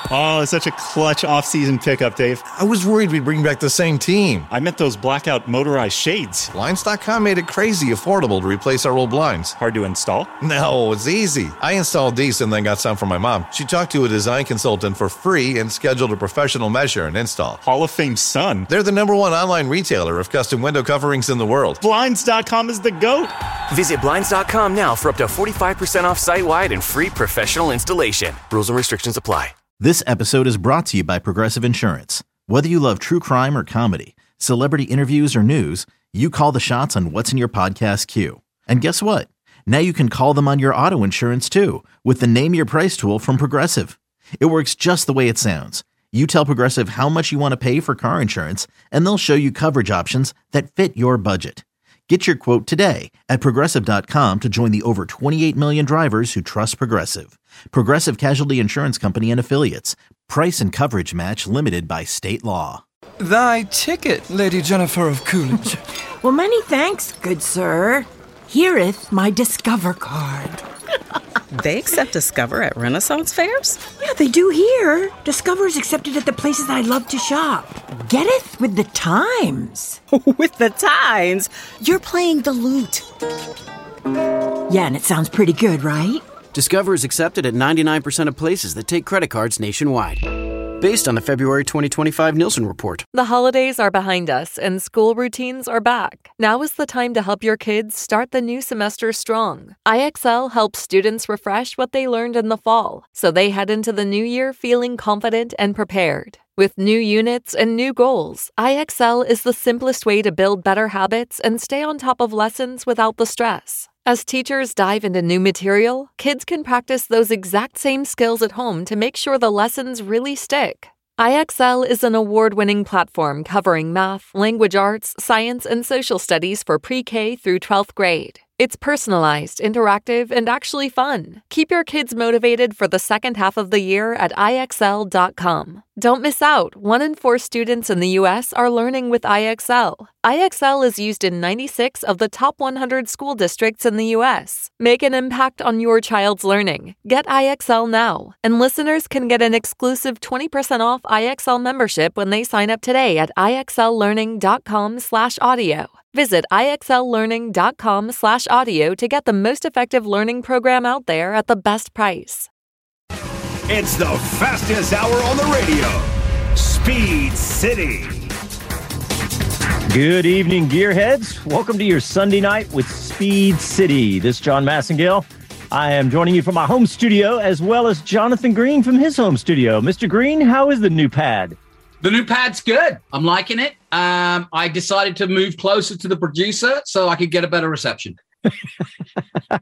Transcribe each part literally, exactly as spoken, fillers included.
Oh, such a clutch off-season pickup, Dave. I was worried we'd bring back the same team. I meant those blackout motorized shades. Blinds dot com made it crazy affordable to replace our old blinds. Hard to install? No, it's easy. I installed these and then got some for my mom. She talked to a design consultant for free and scheduled a professional measure and install. Hall of Fame son. They're the number one online retailer of custom window coverings in the world. Blinds dot com is the GOAT. Visit Blinds dot com now for up to forty-five percent off site-wide and free professional installation. Rules and restrictions apply. This episode is brought to you by Progressive Insurance. Whether you love true crime or comedy, celebrity interviews or news, you call the shots on what's in your podcast queue. And guess what? Now you can call them on your auto insurance too with the Name Your Price tool from Progressive. It works just the way it sounds. You tell Progressive how much you want to pay for car insurance, and they'll show you coverage options that fit your budget. Get your quote today at Progressive dot com to join the over twenty-eight million drivers who trust Progressive. Progressive Casualty Insurance Company and Affiliates. Price and coverage match limited by state law. Thy ticket, Lady Jennifer of Coolidge. Well, many thanks, good sir. Hereeth my Discover card. They accept Discover at Renaissance fairs? Yeah, they do here. Discover is accepted at the places I love to shop. Getteth with the times. With the times? You're playing the lute. Yeah, and it sounds pretty good, right? Discover is accepted at ninety-nine percent of places that take credit cards nationwide. Based on the February twenty twenty-five Nielsen report. The holidays are behind us and school routines are back. Now is the time to help your kids start the new semester strong. I X L helps students refresh what they learned in the fall, so they head into the new year feeling confident and prepared. With new units and new goals, I X L is the simplest way to build better habits and stay on top of lessons without the stress. As teachers dive into new material, kids can practice those exact same skills at home to make sure the lessons really stick. I X L is an award-winning platform covering math, language arts, science, and social studies for pre-K through twelfth grade. It's personalized, interactive, and actually fun. Keep your kids motivated for the second half of the year at I X L dot com. Don't miss out. One in four students in the U S are learning with I X L. I X L is used in ninety-six of the top one hundred school districts in the U S. Make an impact on your child's learning. Get I X L now. And listeners can get an exclusive twenty percent off I X L membership when they sign up today at I X L learning dot com slash audio. Visit I X L learning dot com slash audio to get the most effective learning program out there at the best price. It's the fastest hour on the radio. Speed City. Good evening, Gearheads. Welcome to your Sunday night with Speed City. This is John Massengale. I am joining you from my home studio, as well as Jonathan Green from his home studio. Mister Green, how is the new pad? The new pad's good. I'm liking it. Um, I decided to move closer to the producer so I could get a better reception. uh,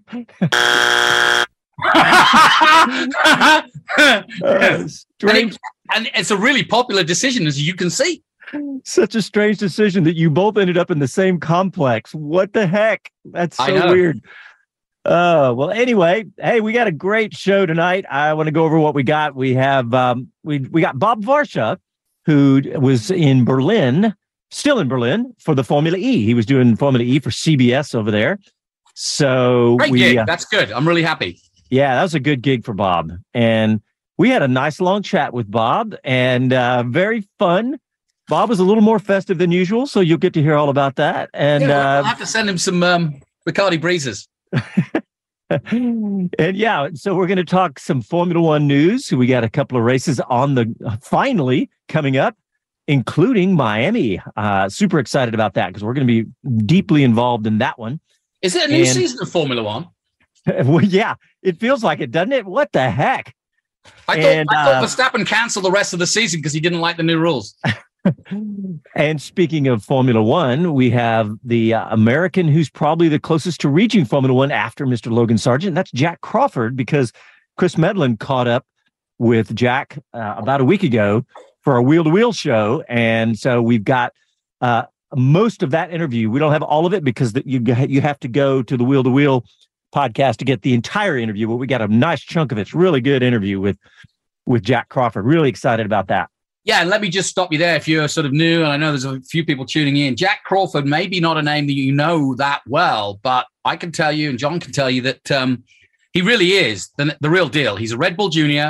and, and it's a really popular decision, as you can see. Such a strange decision that you both ended up in the same complex. What the heck? That's so weird. Uh, well, anyway, hey, we got a great show tonight. I want to go over what we got. We have um, we we got Bob Varsha, who was in Berlin, still in Berlin for the Formula E. He was doing Formula E for C B S over there. So great we, gig. Uh, That's good. I'm really happy. Yeah, that was a good gig for Bob. And we had a nice long chat with Bob and uh, very fun. Bob was a little more festive than usual, so you'll get to hear all about that. And yeah, I'll uh, have to send him some um, Bacardi Breezes. And yeah, so we're going to talk some Formula One news. We got a couple of races on the finally coming up, including Miami. Uh, super excited about that because we're going to be deeply involved in that one. Is it a new and, season of Formula One? Well, yeah, it feels like it, doesn't it? What the heck? I thought, and, I thought uh, Verstappen canceled the rest of the season because he didn't like the new rules. And speaking of Formula One, we have the uh, American who's probably the closest to reaching Formula One after Mister Logan Sargent. That's Jack Crawford, because Chris Medlin caught up with Jack uh, about a week ago for a wheel-to-wheel show. And so we've got uh, most of that interview. We don't have all of it because the, you, you have to go to the wheel-to-wheel podcast to get the entire interview, but we got a nice chunk of it. It's a really good interview with, with Jack Crawford. Really excited about that. Yeah, and let me just stop you there if you're sort of new, and I know there's a few people tuning in. Jack Crawford may be not a name that you know that well, but I can tell you, and John can tell you, that um, he really is the, the real deal. He's a Red Bull Junior.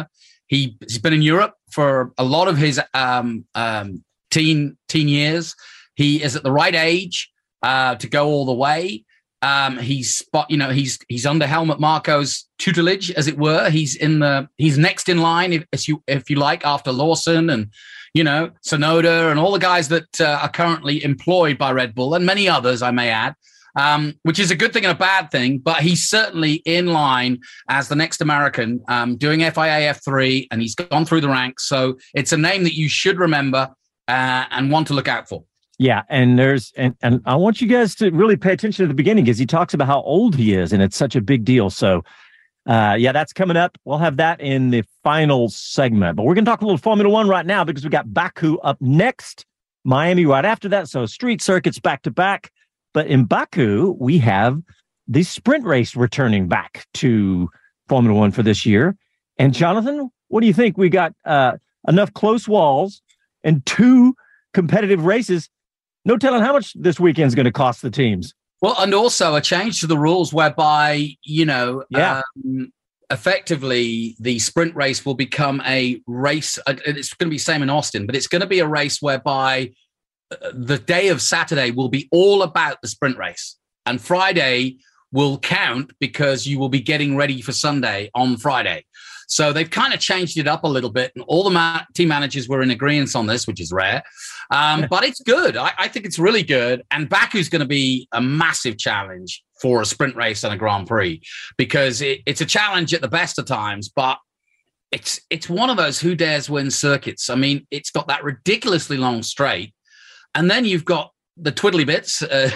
He, he's been in Europe for a lot of his um, um, teen teen years. He is at the right age uh, to go all the way. Um, he's spot, you know, he's he's under Helmut Marko's tutelage, as it were. He's in the he's next in line, if, if you if you like, after Lawson and you know Sonoda and all the guys that uh, are currently employed by Red Bull and many others, I may add. Um, which is a good thing and a bad thing, but he's certainly in line as the next American um, doing F I A F three, and he's gone through the ranks. So it's a name that you should remember uh, and want to look out for. Yeah, and there's and, and I want you guys to really pay attention to the beginning because he talks about how old he is, and it's such a big deal. So, uh, yeah, that's coming up. We'll have that in the final segment, but we're going to talk a little Formula One right now because we got Baku up next, Miami right after that. So street circuits back to back. But in Baku, we have the sprint race returning back to Formula One for this year. And Jonathan, what do you think? We got uh, enough close walls and two competitive races. No telling how much this weekend's going to cost the teams. Well, and also a change to the rules whereby, you know, yeah. um, effectively the sprint race will become a race. Uh, it's going to be the same in Austin, but it's going to be a race whereby the day of Saturday will be all about the sprint race, and Friday will count because you will be getting ready for Sunday on Friday. So they've kind of changed it up a little bit, and all the ma- team managers were in agreement on this, which is rare. Um, but it's good. I, I think it's really good. And Baku's going to be a massive challenge for a sprint race and a Grand Prix because it, it's a challenge at the best of times, but it's it's one of those who dares win circuits. I mean, it's got that ridiculously long straight. And then you've got the twiddly bits, uh,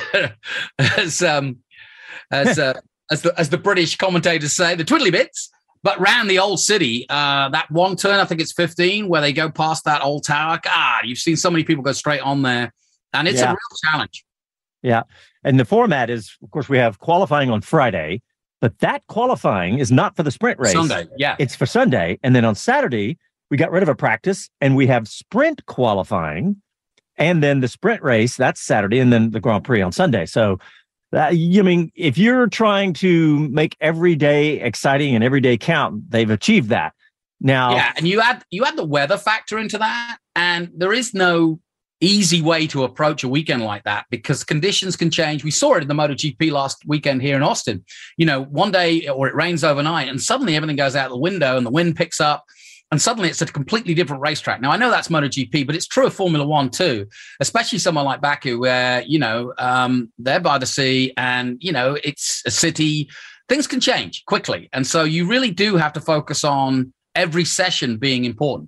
as um, as uh, as the as the British commentators say, the twiddly bits. But round the old city, uh, that one turn, I think it's fifteen, where they go past that old tower. God, you've seen so many people go straight on there, and it's yeah. a real challenge. Yeah, and the format is, of course, we have qualifying on Friday, but that qualifying is not for the sprint race. Sunday, yeah, it's for Sunday, and then on Saturday we got rid of a practice, and we have sprint qualifying. And then the sprint race, that's Saturday, and then the Grand Prix on Sunday. So, uh, you mean, if you're trying to make every day exciting and every day count, they've achieved that. Now, yeah, and you add you add the weather factor into that, and there is no easy way to approach a weekend like that because conditions can change. We saw it in the MotoGP last weekend here in Austin. You know, one day or it rains overnight, and suddenly everything goes out the window, and the wind picks up. And suddenly it's a completely different racetrack. Now, I know that's MotoGP, but it's true of Formula One too, especially someone like Baku where, you know, um, they're by the sea and, you know, it's a city. Things can change quickly. And so you really do have to focus on every session being important.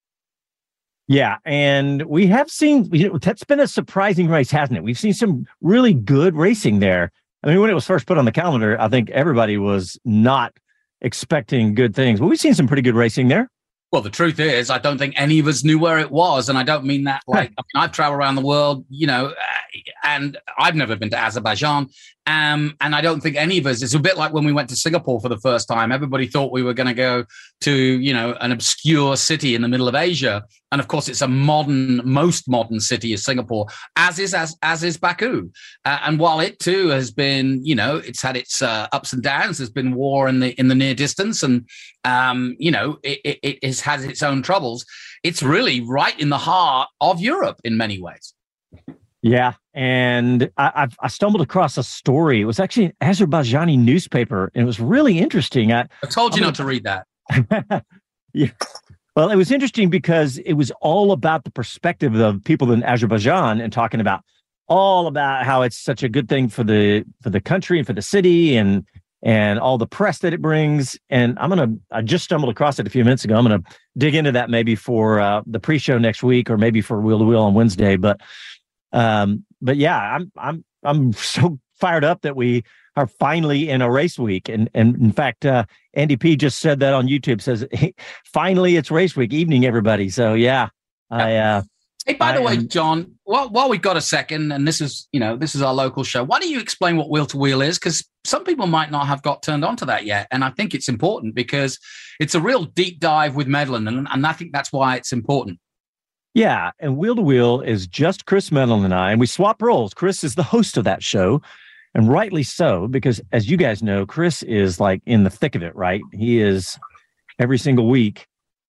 Yeah, and we have seen, you know, that's been a surprising race, hasn't it? We've seen some really good racing there. I mean, when it was first put on the calendar, I think everybody was not expecting good things, but we've seen some pretty good racing there. Well, the truth is, I don't think any of us knew where it was. And I don't mean that like, I mean, I've traveled around the world, you know, and I've never been to Azerbaijan. Um, and I don't think any of us, it's a bit like when we went to Singapore for the first time. Everybody thought we were going to go to, you know, an obscure city in the middle of Asia. And of course, it's a modern, most modern city is Singapore, as is as, as is Baku. Uh, and while it too has been, you know, it's had its uh, ups and downs. There's been war in the in the near distance, and um, you know, it, it, it has had its own troubles. It's really right in the heart of Europe in many ways. Yeah, and I, I've, I stumbled across a story. It was actually an Azerbaijani newspaper, and it was really interesting. I, I told you I'm not gonna, to read that. Yeah. Well, it was interesting because it was all about the perspective of people in Azerbaijan and talking about all about how it's such a good thing for the for the country and for the city and and all the press that it brings. And I'm gonna I just stumbled across it a few minutes ago. I'm gonna dig into that maybe for uh, the pre-show next week or maybe for Wheel to Wheel on Wednesday. But um, but yeah, I'm I'm I'm so fired up that we are finally in a race week. And and in fact, uh, Andy P just said that on YouTube, says, hey, finally it's race week evening, everybody. So yeah, I, uh, hey, by I the way, am, John, while, while we've got a second, and this is, you know, this is our local show, why don't you explain what Wheel to Wheel is? Because some people might not have got turned on to that yet. And I think it's important because it's a real deep dive with Medland. And, and I think that's why it's important. Yeah. And Wheel to Wheel is just Chris Medland and I, and we swap roles. Chris is the host of that show. And rightly so, because as you guys know, Chris is like in the thick of it, right? He is every single week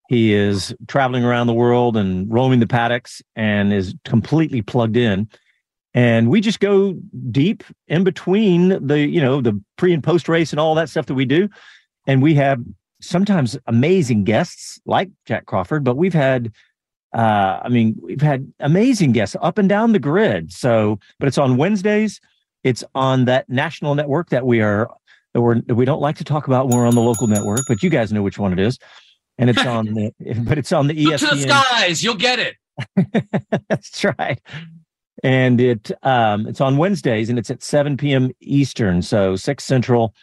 He is traveling around the world and roaming the paddocks and is completely plugged in. And we just go deep in between the, you know, the pre and post race and all that stuff that we do. And we have sometimes amazing guests like Jack Crawford, but we've had, uh, I mean, we've had amazing guests up and down the grid. So, but it's on Wednesdays. It's on that national network that we are, that we're, that we don't like to talk about when we're on the local network, but you guys know which one it is. And it's on the, but it's on the E S P N. Look to the skies, you'll get it. That's right. And it um, it's on Wednesdays, and it's at seven p.m. Eastern, so six Central.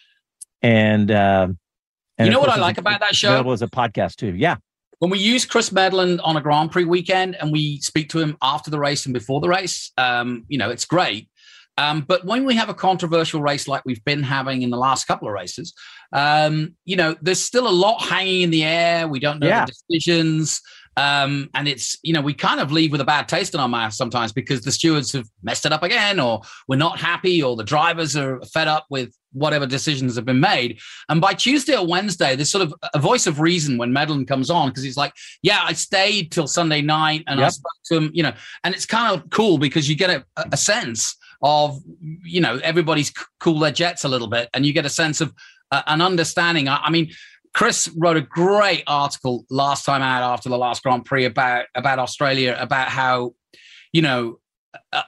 And, uh, and you know what I like about that show? Available as a podcast too. Yeah. When we use Chris Medland on a Grand Prix weekend and we speak to him after the race and before the race, um, you know, it's great. Um, but when we have a controversial race like we've been having in the last couple of races, um, you know, there's still a lot hanging in the air. We don't know yeah. the decisions. Um, and it's, you know, we kind of leave with a bad taste in our mouth sometimes because the stewards have messed it up again, or we're not happy, or the drivers are fed up with whatever decisions have been made. And by Tuesday or Wednesday, there's sort of a voice of reason when Medland comes on, because he's like, yeah, I stayed till Sunday night and yep. I spoke to him, you know, and it's kind of cool because you get a, a sense of, you know, everybody's cool their jets a little bit, and you get a sense of uh, an understanding. I, I mean, Chris wrote a great article last time out after the last Grand Prix about, about Australia, about how, you know, uh,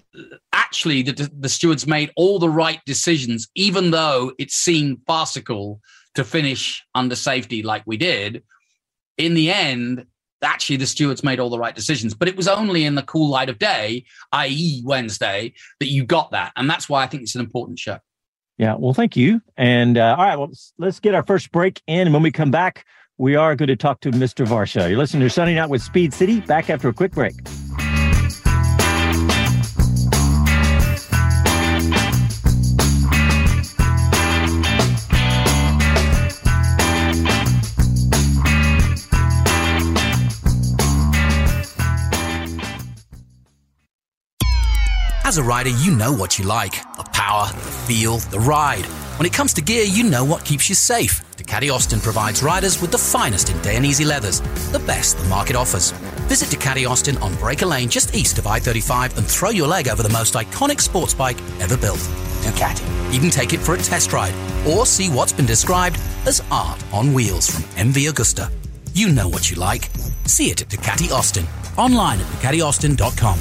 actually the, the stewards made all the right decisions, even though it seemed farcical to finish under safety like we did. In the end, actually the stewards made all the right decisions, but it was only in the cool light of day, that is. Wednesday, that you got that. And that's why I think it's an important show. Yeah, well, thank you. And uh, all right, well, let's, let's get our first break in. And when we come back, we are going to talk to Mister Varsho. You're listening to Sunday Night with Speed City. Back after a quick break. As a rider, you know what you like. The power, the feel, the ride. When it comes to gear, you know what keeps you safe. Ducati Austin provides riders with the finest in Dainese leathers, the best the market offers. Visit Ducati Austin on Breaker Lane just east of I thirty-five and throw your leg over the most iconic sports bike ever built. Ducati. Even take it for a test ride or see what's been described as art on wheels from M V Agusta. You know what you like. See it at Ducati Austin. Online at Ducati Austin dot com.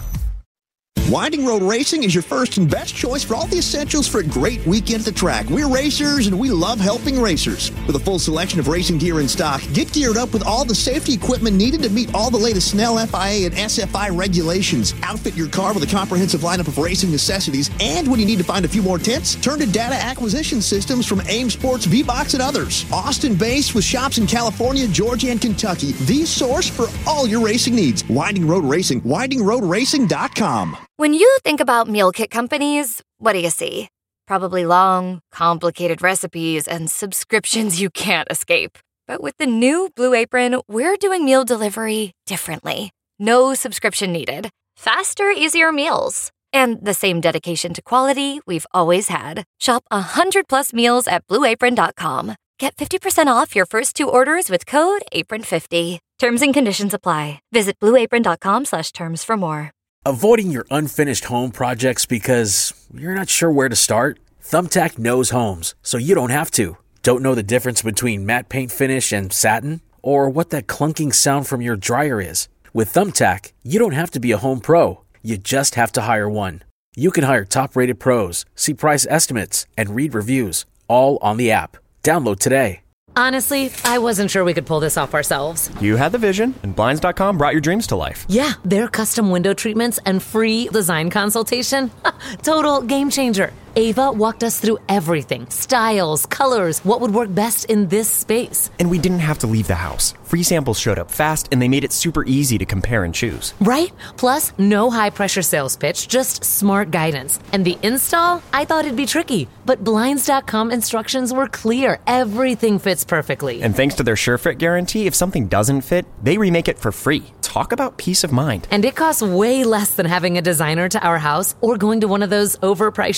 Winding Road Racing is your first and best choice for all the essentials for a great weekend at the track. We're racers, and we love helping racers. With a full selection of racing gear in stock, get geared up with all the safety equipment needed to meet all the latest Snell F I A and S F I regulations. Outfit your car with a comprehensive lineup of racing necessities, and when you need to find a few more tents, turn to data acquisition systems from AIM Sports, V-Box, and others. Austin-based with shops in California, Georgia, and Kentucky. The source for all your racing needs. Winding Road Racing. winding road racing dot com. When you think about meal kit companies, what do you see? Probably long, complicated recipes and subscriptions you can't escape. But with the new Blue Apron, we're doing meal delivery differently. No subscription needed. Faster, easier meals. And the same dedication to quality we've always had. Shop one hundred plus meals at blue apron dot com. Get fifty percent off your first two orders with code apron fifty. Terms and conditions apply. Visit blue apron dot com slash terms for more. Avoiding your unfinished home projects because you're not sure where to start? Thumbtack knows homes, so you don't have to. Don't know the difference between matte paint finish and satin? Or what that clunking sound from your dryer is? With Thumbtack, you don't have to be a home pro. You just have to hire one. You can hire top-rated pros, see price estimates, and read reviews, all on the app. Download today. Honestly, I wasn't sure we could pull this off ourselves. You had the vision, and Blinds dot com brought your dreams to life. Yeah, their custom window treatments and free design consultation. Total game changer. Ava walked us through everything. Styles, colors, what would work best in this space. And we didn't have to leave the house. Free samples showed up fast, and they made it super easy to compare and choose. Right? Plus, no high-pressure sales pitch, just smart guidance. And the install? I thought it'd be tricky. But Blinds dot com instructions were clear. Everything fits perfectly. And thanks to their SureFit guarantee, if something doesn't fit, they remake it for free. Talk about peace of mind. And it costs way less than having a designer to our house or going to one of those overpriced showrooms.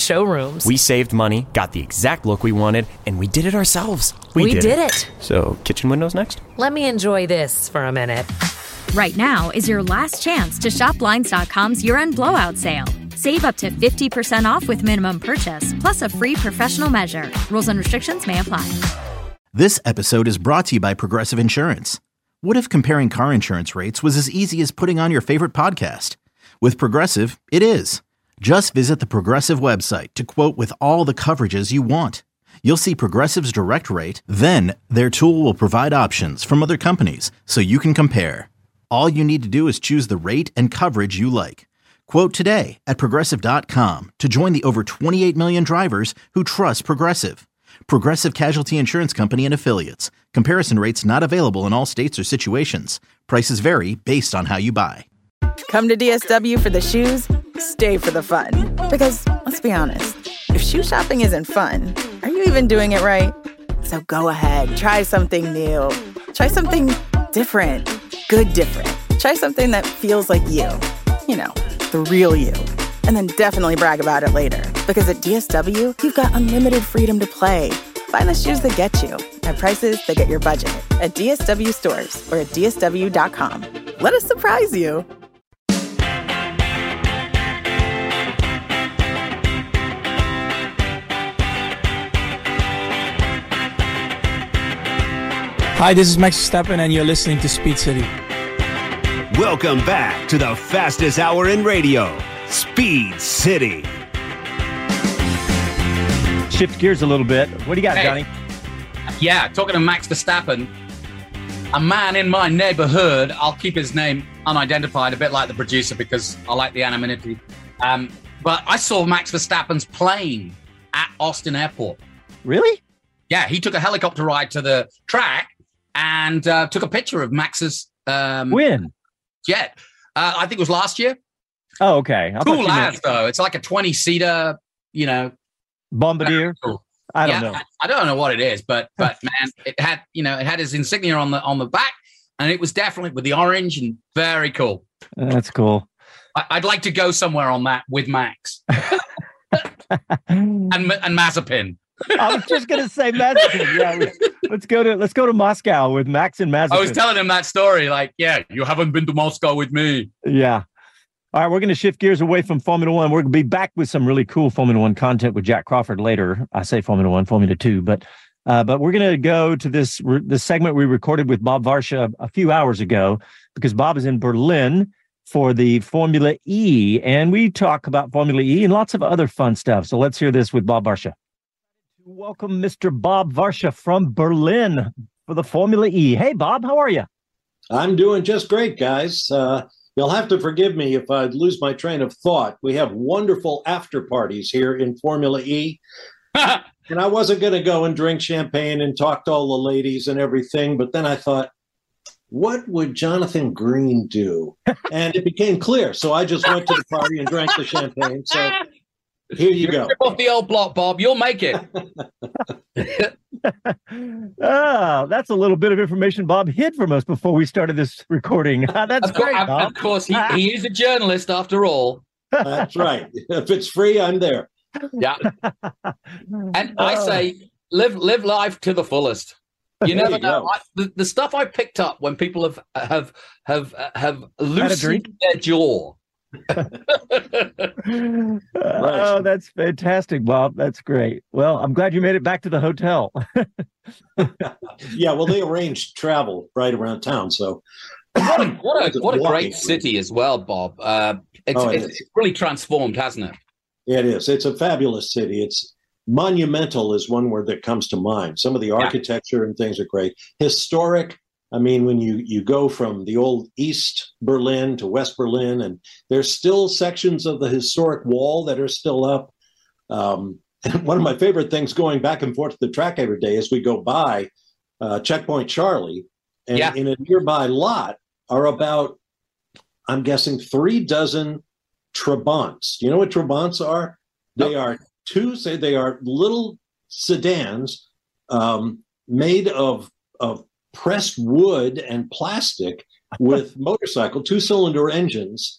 showrooms. We saved money, got the exact look we wanted, and we did it ourselves. We, We did, did it. it. So, kitchen windows next? Let me enjoy this for a minute. Right now is your last chance to shop Blinds dot com's year-end blowout sale. Save up to fifty percent off with minimum purchase, plus a free professional measure. Rules and restrictions may apply. This episode is brought to you by Progressive Insurance. What if comparing car insurance rates was as easy as putting on your favorite podcast? With Progressive, it is. Just visit the Progressive website to quote with all the coverages you want. You'll see Progressive's direct rate, then their tool will provide options from other companies so you can compare. All you need to do is choose the rate and coverage you like. Quote today at Progressive dot com to join the over twenty-eight million drivers who trust Progressive. Progressive Casualty Insurance Company and Affiliates. Comparison rates not available in all states or situations. Prices vary based on how you buy. Come to D S W for the shoes, stay for the fun. Because, let's be honest, if shoe shopping isn't fun, are you even doing it right? So go ahead, try something new. Try something different. Good different. Try something that feels like you. You know, the real you. And then definitely brag about it later. Because at D S W, you've got unlimited freedom to play. Find the shoes that get you at prices that get your budget at D S W stores or at D S W dot com. Let us surprise you. Hi, this is Max Verstappen, and you're listening to Speed City. Welcome back to the fastest hour in radio, Speed City. Shift gears a little bit. What do you got, Hey. Johnny? Yeah, talking to Max Verstappen, a man in my neighborhood, I'll keep his name unidentified, a bit like the producer because I like the anonymity. Um, but I saw Max Verstappen's plane at Austin Airport. Really? Yeah, he took a helicopter ride to the track and uh, took a picture of Max's um, When? jet. Uh, I think it was last year. Oh, okay. I thought Cool you ass, meant though. It's like a twenty-seater, you know. Bombardier. Cool. I don't Yeah, know. I, I don't know what it is, but but man, it had you know it had his insignia on the on the back, and it was definitely with the orange and very cool. That's cool. I, I'd like to go somewhere on that with Max and and Mazepin. I was just gonna say Mazepin. Yeah, let's, let's go to let's go to Moscow with Max and Mazepin. I was telling him that story, like, yeah, you haven't been to Moscow with me. Yeah. All right, we're going to shift gears away from Formula One. We're going to be back with some really cool Formula One content with Jack Crawford later. I say Formula One, Formula Two, but uh, but we're going to go to this this segment we recorded with Bob Varsha a few hours ago because Bob is in Berlin for the Formula E, and we talk about Formula E and lots of other fun stuff. So let's hear this with Bob Varsha. Welcome, Mister Bob Varsha from Berlin for the Formula E. Hey, Bob, how are you? I'm doing just great, guys. Uh, you'll have to forgive me if I lose my train of thought. We have wonderful after parties here in Formula E. And I wasn't going to go and drink champagne and talk to all the ladies and everything, but then I thought, what would Jonathan Green do? And it became clear. So I just went to the party and drank the champagne. So here you go. Rip off the old block, Bob. You'll make it. Oh, that's a little bit of information Bob hid from us before we started this recording. That's Of course, great, Bob. of course he, he is a journalist after all. That's right. If it's free, I'm there. Yeah. And I say, live live life to the fullest. You There never you know. go. I, the, the stuff I picked up when people have have have have Had a loosened drink? their jaw. Oh, that's fantastic, Bob. That's great. Well, I'm glad you made it back to the hotel. Yeah, well, they arranged travel right around town. So What a, what a, what a Walking. great city as well, Bob. Uh, it's, Oh, it it's is. it's really transformed, hasn't it? it is. It's a fabulous city. It's monumental is one word that comes to mind. Some of the architecture and things are great. Historic. I mean, when you, you go from the old East Berlin to West Berlin, and there's still sections of the historic wall that are still up. Um, and one of my favorite things going back and forth to the track every day is we go by uh, Checkpoint Charlie, and Yeah. in a nearby lot are about, I'm guessing, three dozen Trabants. Do you know what Trabants are? They are two, say they are little sedans um, made of, of pressed wood and plastic with motorcycle, two-cylinder engines.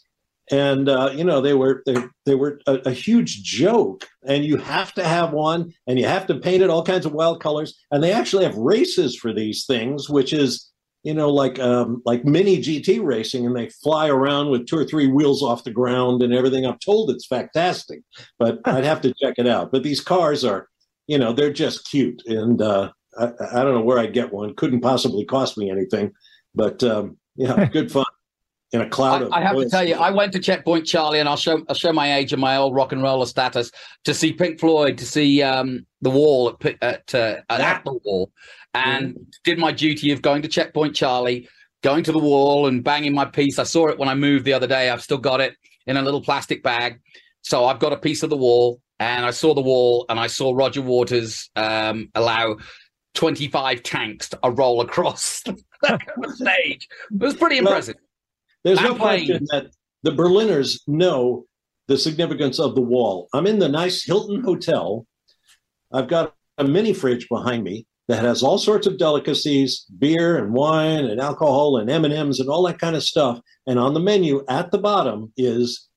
And, uh, you know, they were they, they were a, a huge joke. And you have to have one, and you have to paint it all kinds of wild colors. And they actually have races for these things, which is, you know, like um, like mini G T racing, and they fly around with two or three wheels off the ground and everything. I'm told it's fantastic, but I'd have to check it out. But these cars are, you know, they're just cute. And uh, I, I don't know where I'd get one. Couldn't possibly cost me anything. But, um, yeah, good fun. In a cloud I, of I have oil to tell you, spill. I went to Checkpoint Charlie, and I'll show I'll show my age and my old rock and roller status, to see Pink Floyd, to see um, The Wall at Pi- at, uh, at, at the Wall, and mm. did my duty of going to Checkpoint Charlie, going to the Wall and banging my piece. I saw it when I moved the other day. I've still got it in a little plastic bag. So I've got a piece of The Wall, and I saw The Wall, and I saw Roger Waters um, allow twenty-five tanks to roll across the stage. It was pretty impressive. Well, there's no And playing. question that the Berliners know the significance of the Wall. I'm in the nice Hilton Hotel. I've got a mini fridge behind me that has all sorts of delicacies, beer and wine and alcohol and M and M's and all that kind of stuff. And on the menu at the bottom is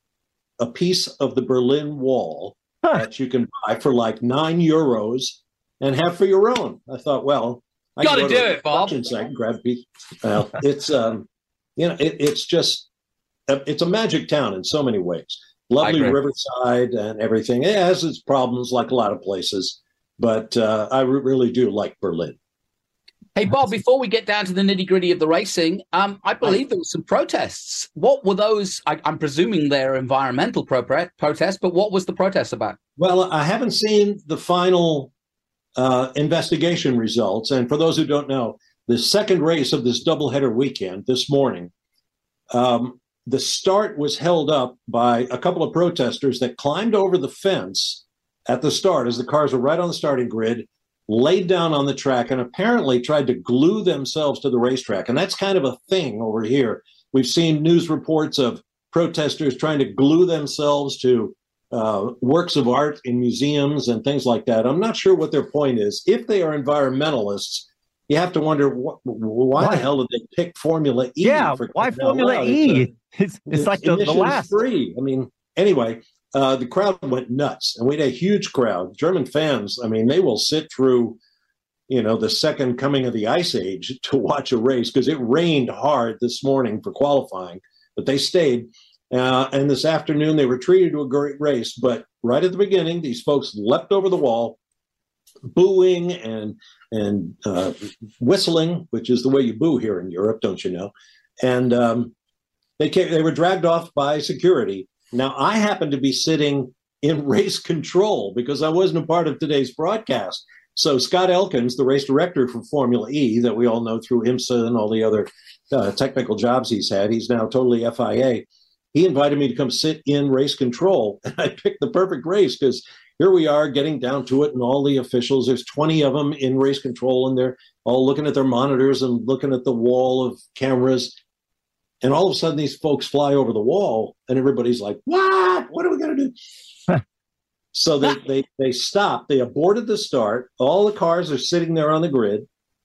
a piece of the Berlin Wall that you can buy for like nine euros and have for your own. I thought, well, I Gotta can go do to it, Bob. I can grab a piece. Well, it's um, you know, it, it's just it's a magic town in so many ways. Lovely riverside and everything. It has its problems, like a lot of places, but uh, I re- really do like Berlin. Hey, Bob, before we get down to the nitty-gritty of the racing, um, I believe there were some protests. What were those? I, I'm presuming they're environmental pro- protests, but what was the protest about? Well, I haven't seen the final uh, investigation results. And for those who don't know, the second race of this doubleheader weekend this morning, um, the start was held up by a couple of protesters that climbed over the fence at the start as the cars were right on the starting grid, laid down on the track, and apparently tried to glue themselves to the racetrack. And that's kind of a thing over here. We've seen news reports of protesters trying to glue themselves to uh, works of art in museums and things like that. I'm not sure what their point is. If they are environmentalists, you have to wonder, wh- why, why the hell did they pick Formula E? Yeah, for why Formula E? It's, it's, it's like the, the last. Free. I mean, anyway, uh, the crowd went nuts, and we had a huge crowd. German fans, I mean, they will sit through, you know, the second coming of the Ice Age to watch a race, because it rained hard this morning for qualifying, but they stayed. Uh, and this afternoon, they were treated to a great race. But right at the beginning, these folks leapt over the wall, booing and and uh, whistling, which is the way you boo here in Europe, don't you know? And um, they came, they were dragged off by security. Now, I happen to be sitting in race control because I wasn't a part of today's broadcast. So Scott Elkins, the race director for Formula E, that we all know through IMSA and all the other uh, technical jobs he's had, he's now totally F I A. He invited me to come sit in race control. And I picked the perfect race because here we are getting down to it, and all the officials, there's twenty of them in race control, and they're all looking at their monitors and looking at the wall of cameras. And all of a sudden, these folks fly over the wall, and everybody's like, what? What are we going to do? So they, they, they stopped. They aborted the start. All the cars are sitting there on the grid.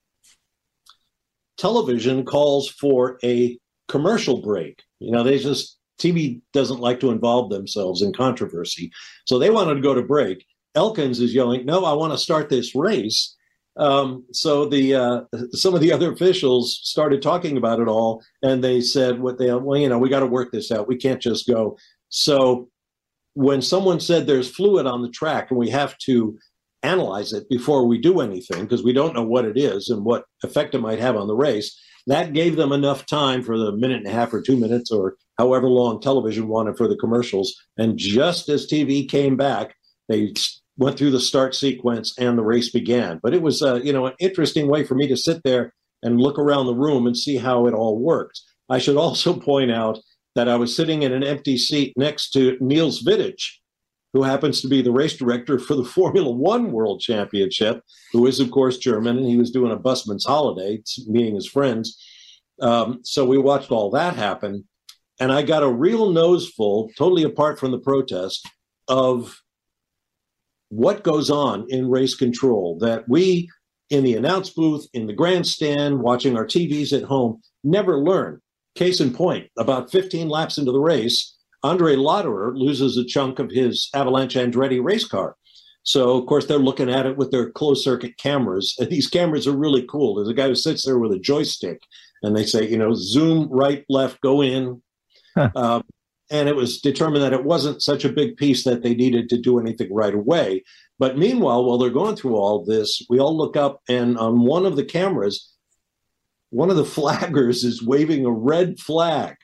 Television calls for a commercial break. You know, they just... T V doesn't like to involve themselves in controversy. So they wanted to go to break. Elkins is yelling, no, I want to start this race. Um, so the uh, some of the other officials started talking about it all, and they said, "What they, well, you know, we got to work this out. We can't just go." So when someone said there's fluid on the track and we have to analyze it before we do anything, because we don't know what it is and what effect it might have on the race, that gave them enough time for the minute and a half or two minutes or however long television wanted for the commercials. And just as T V came back, they went through the start sequence and the race began. But it was, uh, you know, an interesting way for me to sit there and look around the room and see how it all worked. I should also point out that I was sitting in an empty seat next to Niels Wittich, who happens to be the race director for the Formula One World Championship, who is, of course, German, and he was doing a busman's holiday, meeting his friends. Um, so we watched all that happen. And I got a real noseful, totally apart from the protest, of what goes on in race control that we in the announce booth, in the grandstand, watching our T Vs at home, never learn. case in point, about fifteen laps into the race, Andre Lauderer loses a chunk of his Avalanche Andretti race car. So, of course, they're looking at it with their closed-circuit cameras. And these cameras are really cool. There's a guy who sits there with a joystick, and they say, you know, zoom, right, left, go in. Huh. Um, and it was determined that it wasn't such a big piece that they needed to do anything right away. But meanwhile, while they're going through all this, we all look up, and on one of the cameras, one of the flaggers is waving a red flag.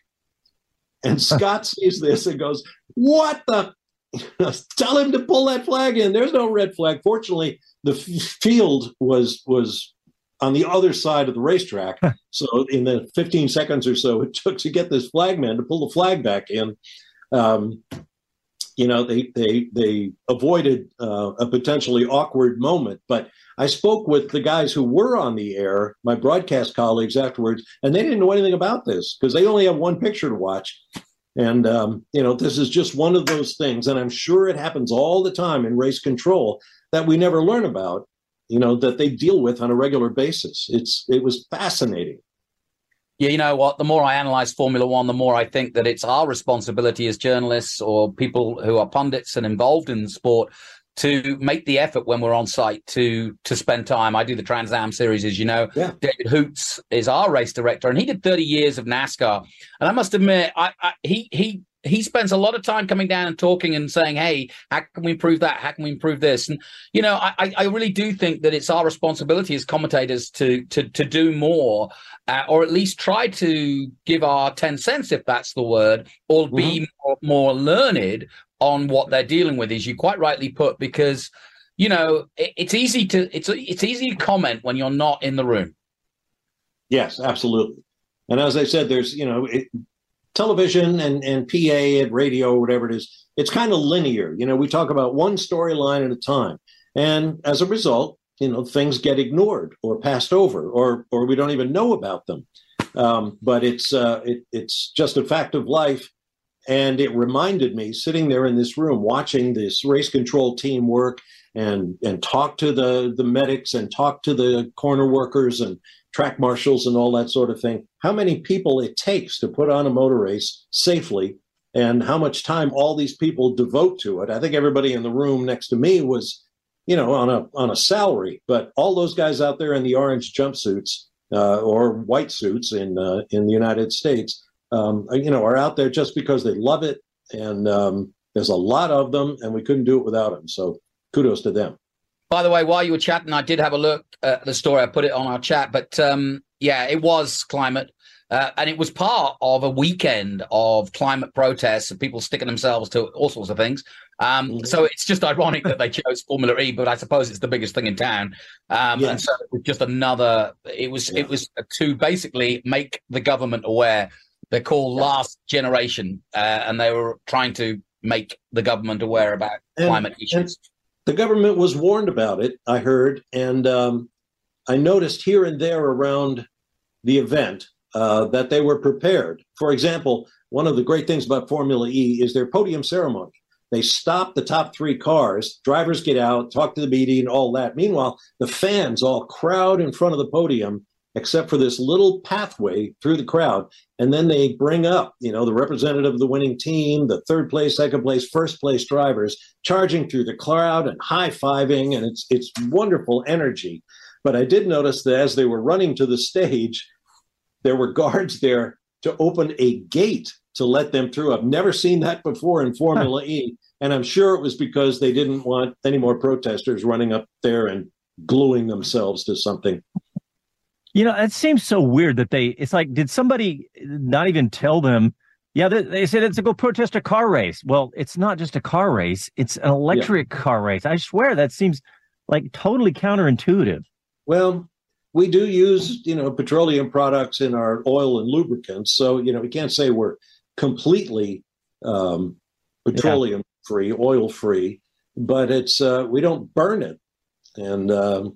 And Scott sees this and goes, what the? Tell him to pull that flag in. There's no red flag. Fortunately, the f- field was was on the other side of the racetrack. So in the fifteen seconds or so it took to get this flagman to pull the flag back in, um, you know, they they they avoided uh, a potentially awkward moment. But I spoke with the guys who were on the air, my broadcast colleagues afterwards, and they didn't know anything about this because they only have one picture to watch. And, um, you know, this is just one of those things, and I'm sure it happens all the time in race control that we never learn about, you know, that they deal with on a regular basis. It's It was fascinating. Yeah, you know what? The more I analyze Formula One, the more I think that it's our responsibility as journalists or people who are pundits and involved in the sport to make the effort when we're on site to to spend time. I do the Trans Am series, as you know. Yeah. David Hoots is our race director, and he did thirty years of NASCAR. And I must admit, I, I, he he he spends a lot of time coming down and talking and saying, hey, how can we improve that? How can we improve this? And, you know, I, I really do think that it's our responsibility as commentators to to to do more, uh, or at least try to give our ten cents, if that's the word, or mm-hmm. be more, more learned on what they're dealing with, as you quite rightly put, because, you know, it, it's easy to it's it's easy to comment when you're not in the room. Yes, absolutely. And as I said, there's, you know, it, television and, and P A and radio, or whatever it is, it's kind of linear. You know, we talk about one storyline at a time. And as a result, you know, things get ignored or passed over, or or we don't even know about them. Um, but it's uh, it, it's just a fact of life. And it reminded me, sitting there in this room, watching this race control team work and and talk to the, the medics and talk to the corner workers and track marshals and all that sort of thing, how many people it takes to put on a motor race safely and how much time all these people devote to it. I think everybody in the room next to me was, you know, on a on a salary, but all those guys out there in the orange jumpsuits uh, or white suits in uh, in the United States, Um, you know, are out there just because they love it. And um, there's a lot of them, and we couldn't do it without them. So kudos to them. By the way, while you were chatting, I did have a look at the story. I put it on our chat. But, um, yeah, it was climate. Uh, and it was part of a weekend of climate protests and people sticking themselves to all sorts of things. Um, mm-hmm. So it's just ironic that they chose Formula E, but I suppose it's the biggest thing in town. Um, yes. And so it was just another, it was, yeah. it was to basically make the government aware. They're called yeah. Last Generation, uh, and they were trying to make the government aware about and, climate issues. The government was warned about it, I heard, and um, I noticed here and there around the event uh, that they were prepared. For example, one of the great things about Formula E is their podium ceremony. They stop the top three cars, drivers get out, talk to the media and all that. Meanwhile, the fans all crowd in front of the podium, except for this little pathway through the crowd. And then they bring up, you know, the representative of the winning team, the third place, second place, first place drivers charging through the crowd and high-fiving. And it's it's wonderful energy. But I did notice that as they were running to the stage, there were guards there to open a gate to let them through. I've never seen that before in Formula E. And I'm sure it was because they didn't want any more protesters running up there and gluing themselves to something. You know, it seems so weird that they, it's like, did somebody not even tell them, yeah, they, they said it's to go protest a car race. Well, it's not just a car race. It's an electric yeah. car race. I swear that seems like totally counterintuitive. Well, we do use, you know, petroleum products in our oil and lubricants. So, you know, we can't say we're completely um, petroleum yeah. free, oil free, but it's, uh, we don't burn it. And, um,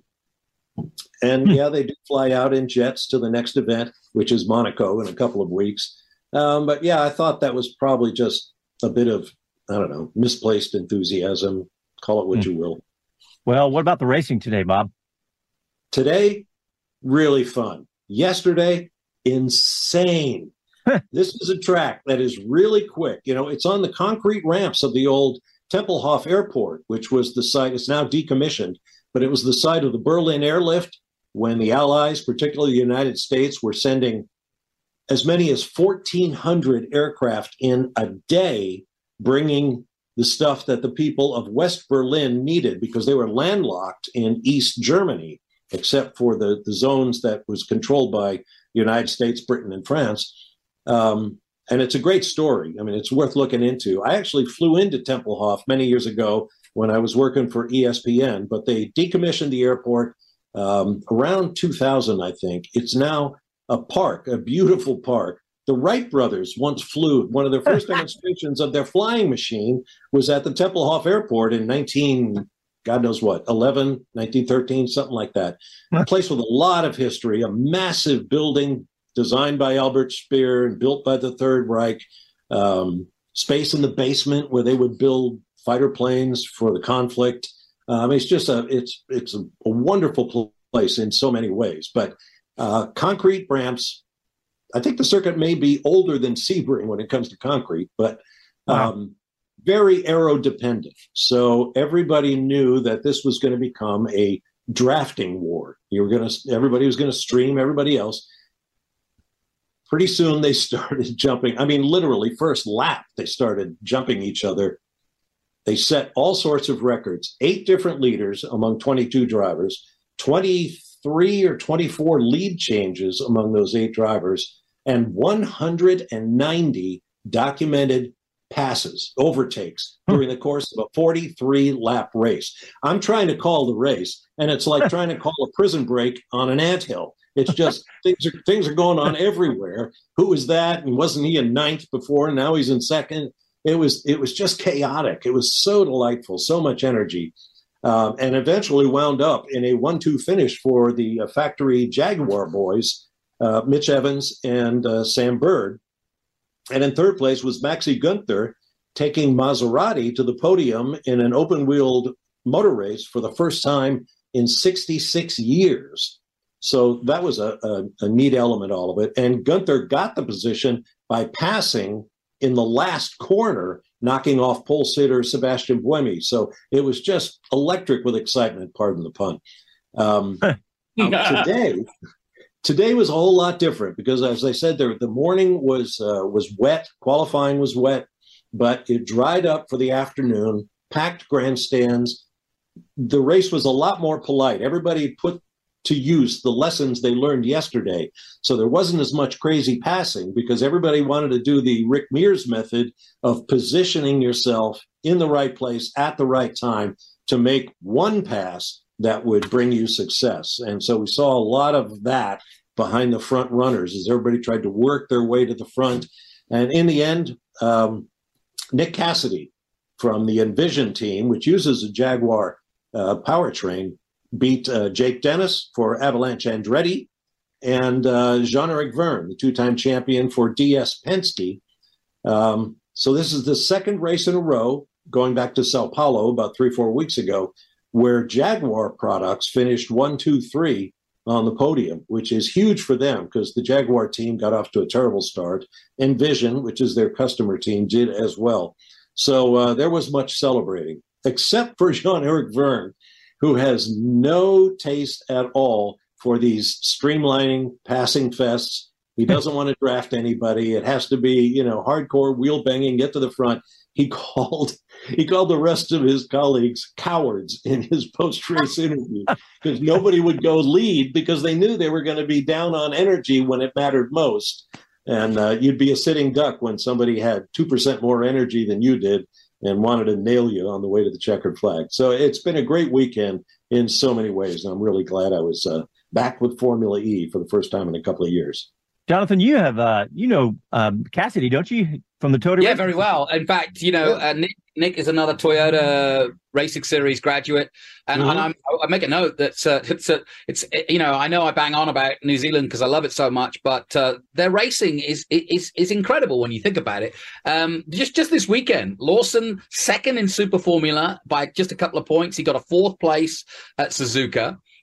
And yeah, they do fly out in jets to the next event, which is Monaco in a couple of weeks. Um, but yeah, I thought that was probably just a bit of, I don't know, misplaced enthusiasm. Call it what mm. you will. Well, what about the racing today, Bob? Today, really fun. Yesterday, insane. This is a track that is really quick. You know, it's on the concrete ramps of the old Tempelhof Airport, which was the site, it's now decommissioned, but it was the site of the Berlin airlift when the Allies, particularly the United States, were sending as many as fourteen hundred aircraft in a day, bringing the stuff that the people of West Berlin needed because they were landlocked in East Germany, except for the, the zones that was controlled by the United States, Britain, and France. Um, and it's a great story. I mean, it's worth looking into. I actually flew into Tempelhof many years ago when I was working for E S P N, but they decommissioned the airport um, around two thousand, I think. It's now a park, a beautiful park. The Wright brothers once flew. One of their first demonstrations of their flying machine was at the Tempelhof Airport in nineteen, God knows what, eleven, nineteen thirteen, something like that. A place with a lot of history, a massive building designed by Albert Speer and built by the Third Reich. Um, space in the basement where they would build fighter planes for the conflict. Um, it's just a it's it's a, a wonderful place in so many ways. But uh, concrete ramps. I think the circuit may be older than Sebring when it comes to concrete, but um, wow. very aero dependent. So everybody knew that this was going to become a drafting war. You were going to everybody was going to stream everybody else. Pretty soon they started jumping. I mean, literally, first lap, they started jumping each other. They set all sorts of records, eight different leaders among twenty-two drivers, twenty-three or twenty-four lead changes among those eight drivers, and one hundred ninety documented passes, overtakes during the course of a forty-three lap race. I'm trying to call the race, and it's like trying to call a prison break on an anthill. It's just things are things are going on everywhere. Who was that? And wasn't he in ninth before? Now he's in second. It was it was just chaotic. It was so delightful, so much energy, um, and eventually wound up in a one two finish for the uh, factory Jaguar boys, uh, Mitch Evans and uh, Sam Bird. And in third place was Maxi Günther, taking Maserati to the podium in an open-wheeled motor race for the first time in sixty-six years. So that was a, a, a neat element, all of it. And Günther got the position by passing in the last corner, knocking off pole sitter Sebastian Buemi. So it was just electric with excitement, pardon the pun. Um, today, today was a whole lot different because, as I said, there, the morning was uh, was wet, qualifying was wet, but it dried up for the afternoon, packed grandstands. The race was a lot more polite. Everybody put to use the lessons they learned yesterday. So there wasn't as much crazy passing because everybody wanted to do the Rick Mears method of positioning yourself in the right place at the right time to make one pass that would bring you success. And so we saw a lot of that behind the front runners as everybody tried to work their way to the front. And in the end, um, Nick Cassidy from the Envision team, which uses a Jaguar uh, powertrain, beat uh, Jake Dennis for Avalanche Andretti and uh, Jean-Eric Verne, the two-time champion for D S Penske. Um, so this is the second race in a row, going back to Sao Paulo about three, four weeks ago, where Jaguar products finished one, two, three on the podium, which is huge for them because the Jaguar team got off to a terrible start. Envision, which is their customer team, did as well. So uh, there was much celebrating, except for Jean-Eric Verne, who has no taste at all for these streamlining passing fests. He doesn't want to draft anybody. It has to be, you know, hardcore wheel banging, get to the front. He called he called the rest of his colleagues cowards in his post-race interview because nobody would go lead because they knew they were going to be down on energy when it mattered most. And uh, you'd be a sitting duck when somebody had two percent more energy than you did and wanted to nail you on the way to the checkered flag. So it's been a great weekend in so many ways. And I'm really glad I was uh, back with Formula E for the first time in a couple of years. Jonathan, you have, uh, you know, um, Cassidy, don't you, from the Toyota? Yeah, race? very well. In fact, you know, uh, Nick, Nick is another Toyota Racing Series graduate. And, mm-hmm. and I'm, I make a note that uh, it's, uh, it's, you know, I know I bang on about New Zealand because I love it so much, but uh, their racing is, is, is incredible when you think about it. Um, just, just this weekend, Lawson, second in Super Formula by just a couple of points. He got a fourth place at Suzuka.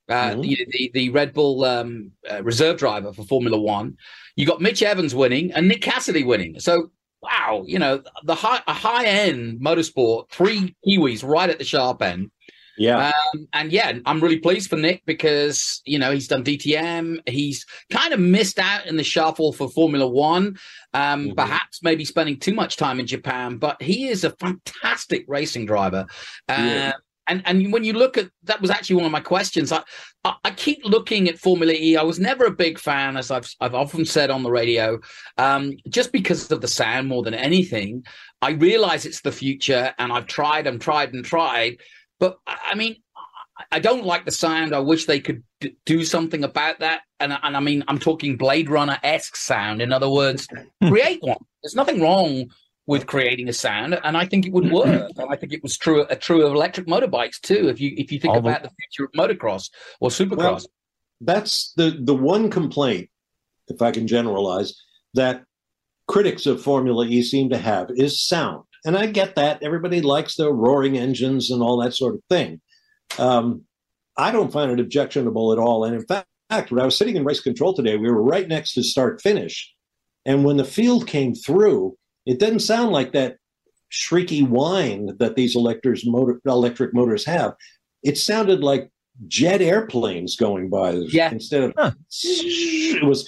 uh, Mhm. the, the the Red Bull um, uh, reserve driver for Formula One. You got Mitch Evans winning and Nick Cassidy winning. So, wow, you know, the high a high end motorsport, three Kiwis right at the sharp end. Yeah. Um, and yeah, I'm really pleased for Nick because, you know, he's done D T M. He's kind of missed out in the shuffle for Formula One, um, Mhm. perhaps maybe spending too much time in Japan, but he is a fantastic racing driver. Uh, Yeah. And and when you look at, that was actually one of my questions. I, I I keep looking at Formula E. I was never a big fan, as I've I've often said on the radio, um, just because of the sound more than anything. I realize it's the future, and I've tried and tried and tried. But I mean, I don't like the sound. I wish they could d- do something about that. And, and I mean, I'm talking Blade Runner-esque sound. In other words, create one. There's nothing wrong with creating a sound, and I think it would work. And I think it was true, uh, true of electric motorbikes too. If you if you think All the- about the future of motocross or supercross, Well, that's the the one complaint, if I can generalize, that critics of Formula E seem to have is sound. And I get that. Everybody likes the roaring engines and all that sort of thing. Um, I don't find it objectionable at all. And in fact, when I was sitting in race control today, we were right next to start finish. And when the field came through, it didn't sound like that shrieky whine that these electors motor, electric motors have. It sounded like jet airplanes going by. Yeah. Instead of, huh. it was.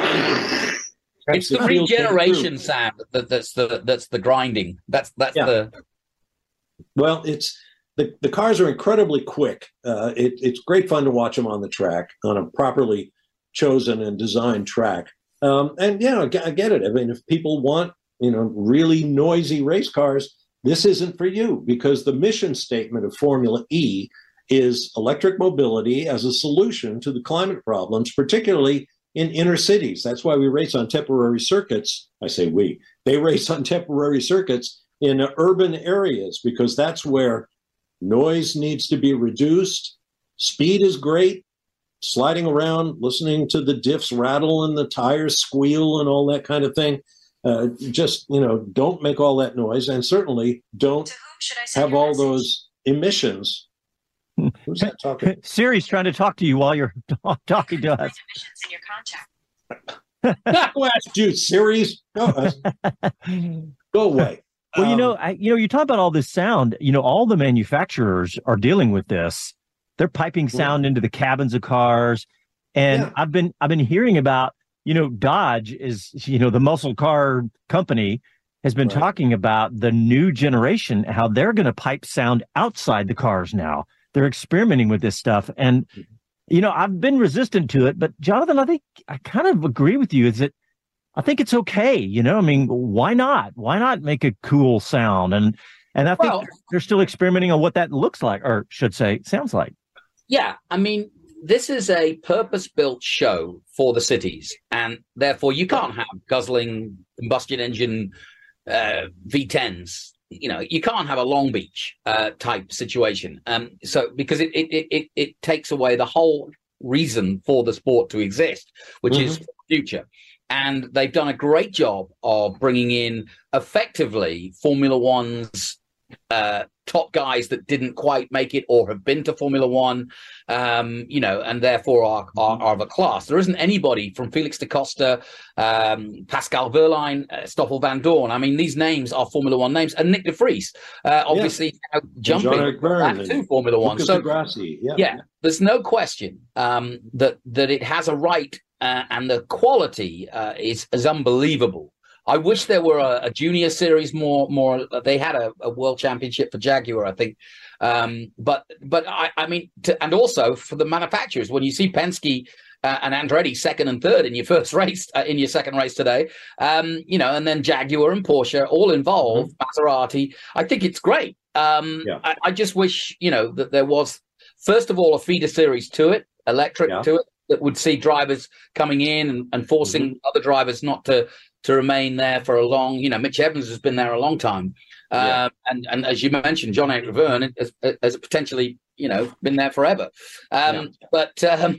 it's the, the field came regeneration through. sound that, that's the that's the grinding. That's that's Yeah. the Well, it's the, the cars are incredibly quick. Uh, it, it's great fun to watch them on the track, on a properly chosen and designed track. Um, and yeah, I get, I get it. I mean, if people want, you know, really noisy race cars, this isn't for you, because the mission statement of Formula E is electric mobility as a solution to the climate problems, particularly in inner cities. That's why we race on temporary circuits. I say we. They race on temporary circuits in urban areas, because that's where noise needs to be reduced. Speed is great. Sliding around, listening to the diffs rattle and the tires squeal and all that kind of thing. Uh, just, you know, don't make all that noise, and certainly don't have all those emissions. Who's that talking? Siri's trying to talk to you while you're talking to us. Go ask Jude, Siri's. Go, uh, go away. Well, you Um, know, I, you know, you talk about all this sound. You know, all the manufacturers are dealing with this. They're piping sound into the cabins of cars, and Yeah. I've been I've been hearing about. You know, Dodge is, you know, the muscle car company has been Right. talking about the new generation, how they're going to pipe sound outside the cars now. They're experimenting with this stuff. And, you know, I've been resistant to it, but Jonathan, I think I kind of agree with you. Is that I think it's okay. You know, I mean, why not? Why not make a cool sound? And, and I think Well- they're still experimenting on what that looks like, or should say, sounds like. Yeah, I mean, this is a purpose-built show for the cities, and therefore you can't have guzzling combustion engine uh, V tens. You know, you can't have a Long Beach uh, type situation. Um, so because it, it it it takes away the whole reason for the sport to exist, which Mhm. is for the future. And they've done a great job of bringing in effectively Formula One's uh, top guys that didn't quite make it or have been to Formula One, um, you know, and therefore are, are, are of a class. There isn't anybody from Felix da Costa, um, Pascal Wehrlein, uh, Stoffel Van Dorn. I mean, these names are Formula One names, and Nick de Vries, uh, obviously you know, jumping Jean-Eric Vergne back to and Formula One. Lucas So, Degrassi, yeah. yeah, there's no question um, that that it has a right, uh, and the quality uh, is is unbelievable. I wish there were a, a junior series more. More, they had a, a world championship for Jaguar, I think. Um, but but I, I mean, to, and also for the manufacturers, when you see Penske uh, and Andretti second and third in your first race, uh, in your second race today, um, you know, and then Jaguar and Porsche all involved, mm-hmm. Maserati. I think it's great. Um, Yeah. I, I just wish, you know, that there was first of all a feeder series to it, electric Yeah. to it, that would see drivers coming in and, and forcing Mm-hmm. other drivers not to. to remain there for a long, you know, Mitch Evans has been there a long time. Uh, Yeah. and, and as you mentioned, Jean-Eric Vergne has, has potentially, you know, been there forever. Um, Yeah. But, um,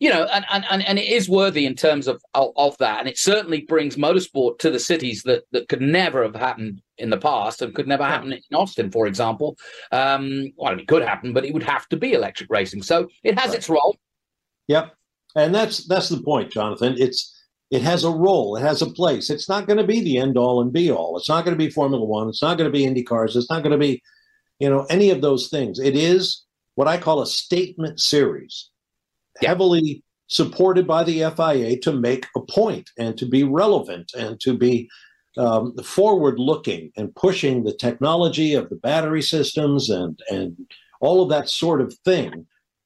you know, and, and, and it is worthy in terms of, of of that. And it certainly brings motorsport to the cities that, that could never have happened in the past and could never happen in Austin, for example. Um, well, it could happen, but it would have to be electric racing. So it has right. its role. Yep. And that's that's the point, Jonathan. It's it has a role. It has a place. It's not going to be the end all and be all. It's not going to be Formula One. It's not going to be Indy cars. It's not going to be, you know, any of those things. It is what I call a statement series, yeah. heavily supported by the F I A to make a point and to be relevant and to be um, forward-looking and pushing the technology of the battery systems and and all of that sort of thing.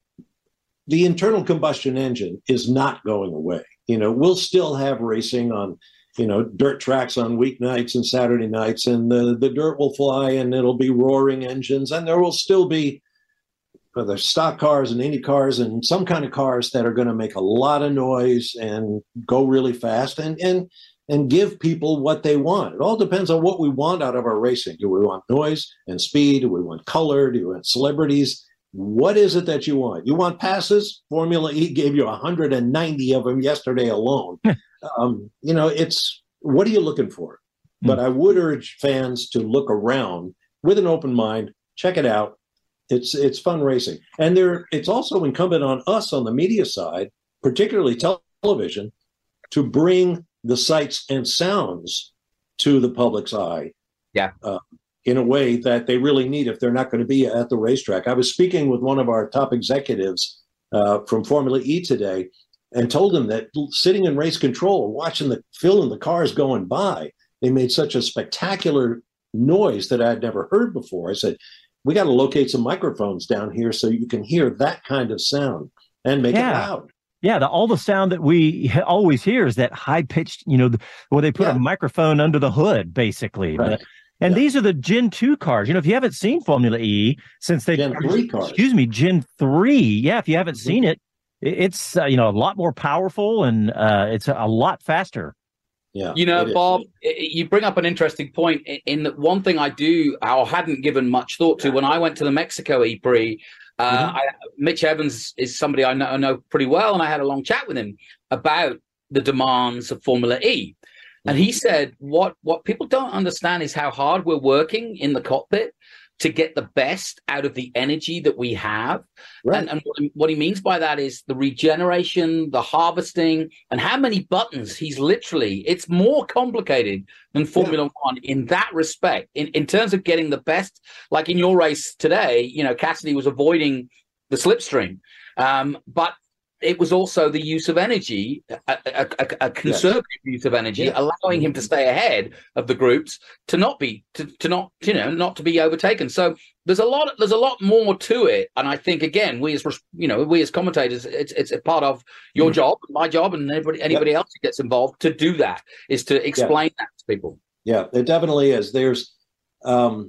The internal combustion engine is not going away. You know, we'll still have racing on, you know, dirt tracks on weeknights and Saturday nights, and the, the dirt will fly and it'll be roaring engines, and there will still be whether stock cars and Indy cars and some kind of cars that are going to make a lot of noise and go really fast and and and give people what they want. It all depends on what we want out of our racing. Do we want noise and speed? Do we want color? Do we want celebrities? What is it that you want? You want passes? Formula E gave you one hundred ninety of them yesterday alone. um, you know, it's what are you looking for? Mm. But I would urge fans to look around with an open mind. Check it out. It's it's fun racing, and there. It's also incumbent on us on the media side, particularly television, to bring the sights and sounds to the public's eye. Yeah. Uh, in a way that they really need if they're not going to be at the racetrack. I was speaking with one of our top executives uh, from Formula E today and told him that sitting in race control, watching the feeling the cars going by, they made such a spectacular noise that I'd never heard before. I said, we got to locate some microphones down here so you can hear that kind of sound and make yeah. it loud. Yeah, the, all the sound that we ha- always hear is that high-pitched, you know, the, where they put yeah. a microphone under the hood, basically. Right. But, And yeah. these are the Gen two cars. You know, if you haven't seen Formula E since they Gen three cars. Excuse me, Gen three. Yeah, if you haven't mm-hmm. seen it, it's uh, you know a lot more powerful and uh, it's a, a lot faster. Yeah, you know, Bob, you bring up an interesting point. In that one thing I do, I hadn't given much thought to when I went to the Mexico E-Prix. Uh, mm-hmm. I, Mitch Evans is somebody I know, I know pretty well, and I had a long chat with him about the demands of Formula E. And he said, what, what people don't understand is how hard we're working in the cockpit to get the best out of the energy that we have. Right. And, and what, what he means by that is the regeneration, the harvesting, and how many buttons he's literally, it's more complicated than Formula yeah. One in that respect, in, in terms of getting the best. Like in your race today, you know, Cassidy was avoiding the slipstream. Um, but it was also the use of energy, a, a, a, a conservative yes. use of energy, yes. allowing him to stay ahead of the groups to not be to, to not you know not to be overtaken. So there's a lot there's a lot more to it, and I think again we as you know we as commentators, it's it's a part of your mm. job, my job, and anybody anybody yep. else who gets involved to do that is to explain yeah. that to people. Yeah, it definitely is. There's um,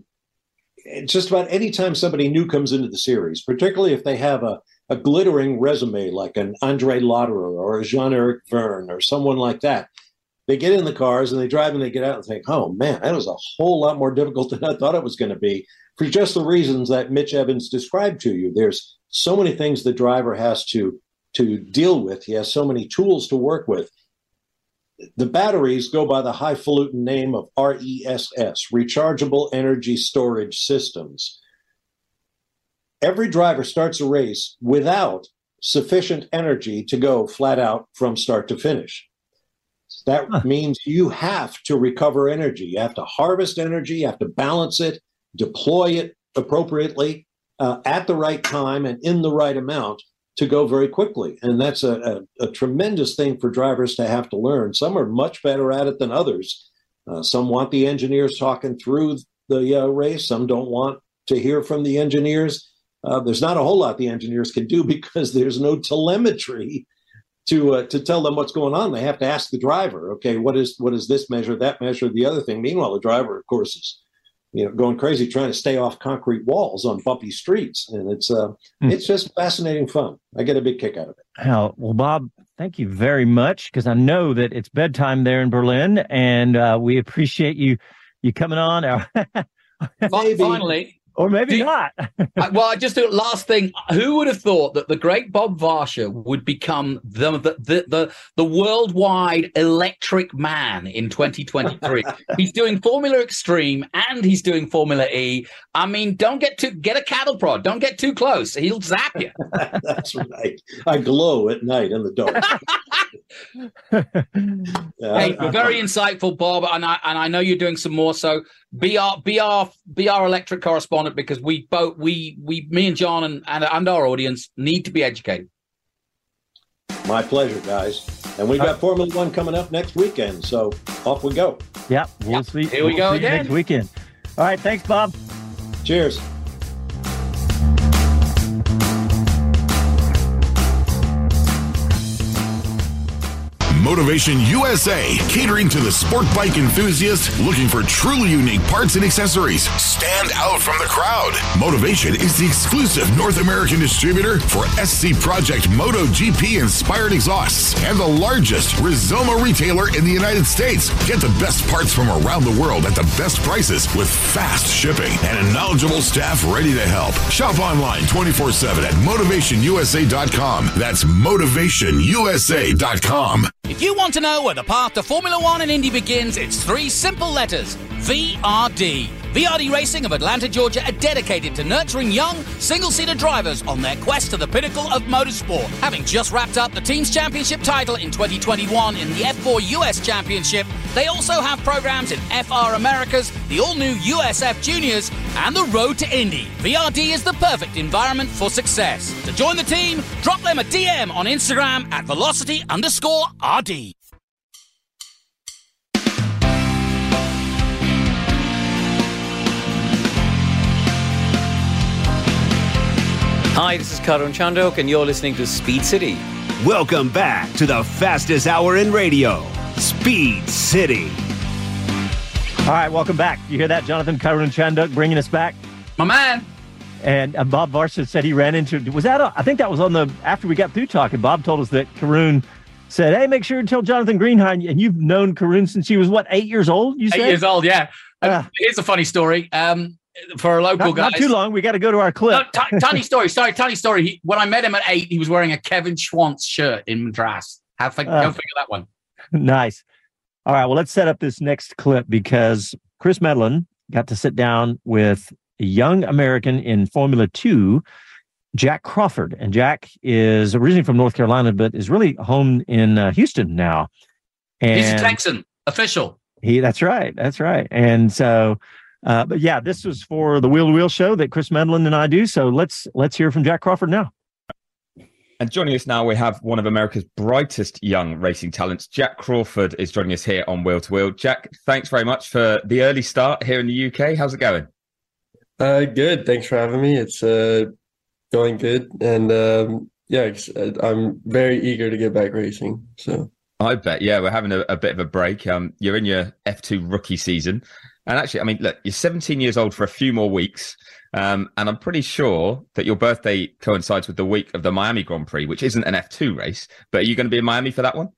just about any time somebody new comes into the series, particularly if they have a a glittering resume like an Andre Lauderer or a Jean-Eric Verne or someone like that. They get in the cars and they drive and they get out and think, oh, man, that was a whole lot more difficult than I thought it was going to be for just the reasons that Mitch Evans described to you. There's so many things the driver has to, to deal with. He has so many tools to work with. The batteries go by the highfalutin name of R E S S, Rechargeable Energy Storage Systems. Every driver starts a race without sufficient energy to go flat out from start to finish. That huh. means you have to recover energy. You have to harvest energy. You have to balance it, deploy it appropriately uh, at the right time and in the right amount to go very quickly. And that's a, a, a tremendous thing for drivers to have to learn. Some are much better at it than others. Uh, some want the engineers talking through the uh, race. Some don't want to hear from the engineers. Uh, there's not a whole lot the engineers can do because there's no telemetry to uh, to tell them what's going on. They have to ask the driver, okay, what is what is this measure, that measure, the other thing. Meanwhile, the driver, of course, is you know going crazy trying to stay off concrete walls on bumpy streets, and it's uh, mm. it's just fascinating fun. I get a big kick out of it. Well, well Bob, thank you very much because I know that it's bedtime there in Berlin, and uh, we appreciate you you coming on. Finally. Or maybe you, not. I, well, I just do last thing. Who would have thought that the great Bob Varsha would become the the the the, the worldwide electric man in twenty twenty-three? He's doing Formula Extreme and he's doing Formula E. I mean, don't get too get a cattle prod. Don't get too close. He'll zap you. That's right. I glow at night in the dark. yeah, hey, very insightful, Bob, and I and I know you're doing some more. So be our be our be our electric correspondent, because we both we we me and John and, and and our audience need to be educated. My pleasure, guys. And we've got uh, Formula One coming up next weekend, so off we go. Yeah, we'll yep. see. Here we we'll go see again next weekend. All right, thanks, Bob. Cheers. Motivation U S A, catering to the sport bike enthusiast looking for truly unique parts and accessories. Stand out from the crowd. Motivation is the exclusive North American distributor for S C Project MotoGP inspired exhausts and the largest Rizoma retailer in the United States. Get the best parts from around the world at the best prices with fast shipping and a knowledgeable staff ready to help. Shop online twenty-four seven at motivation u s a dot com. That's motivation u s a dot com. If you want to know where the path to Formula One and Indy begins, it's three simple letters: V R D. V R D Racing of Atlanta, Georgia are dedicated to nurturing young, single-seater drivers on their quest to the pinnacle of motorsport. Having just wrapped up the team's championship title in twenty twenty-one in the F four U S Championship, they also have programs in F R Americas, the all-new U S F Juniors, and the Road to Indy. V R D is the perfect environment for success. To join the team, drop them a D M on Instagram at velocity underscore RD. Hi, this is Karun Chandok, and you're listening to Speed City. Welcome back to the fastest hour in radio, Speed City. All right, welcome back. You hear that, Jonathan? Karun Chandok bringing us back. My man. And uh, Bob Varsha said he ran into, was that, a, I think that was on the, after we got through talking, Bob told us that Karun said, hey, make sure to tell Jonathan Greenhine, and you've known Karun since she was, what, eight years old, you said? Eight years old, yeah. Uh, Here's a funny story. Um, For a local not, guy. Not too long. We got to go to our clip. No, t- tiny story. Sorry, tiny story. He, when I met him at eight, he was wearing a Kevin Schwantz shirt in Madras. Have fig- uh, go figure that one. Nice. All right. Well, let's set up this next clip because Chris Medland got to sit down with a young American in Formula Two, Jack Crawford. And Jack is originally from North Carolina, but is really home in uh, Houston now. And he's a Texan, official. He. That's right. That's right. And so... Uh, but yeah, this was for the Wheel to Wheel show that Chris Medland and I do. So let's let's hear from Jack Crawford now. And joining us now, we have one of America's brightest young racing talents. Jack Crawford is joining us here on Wheel to Wheel. Jack, thanks very much for the early start here in the U K. How's it going? Uh, good. Thanks for having me. It's uh, going good. And um, yeah, I'm very eager to get back racing. So I bet. Yeah, we're having a, a bit of a break. Um, you're in your F two rookie season. And actually, I mean, look, you're seventeen years old for a few more weeks. Um, and I'm pretty sure that your birthday coincides with the week of the Miami Grand Prix, which isn't an F two race. But are you going to be in Miami for that one?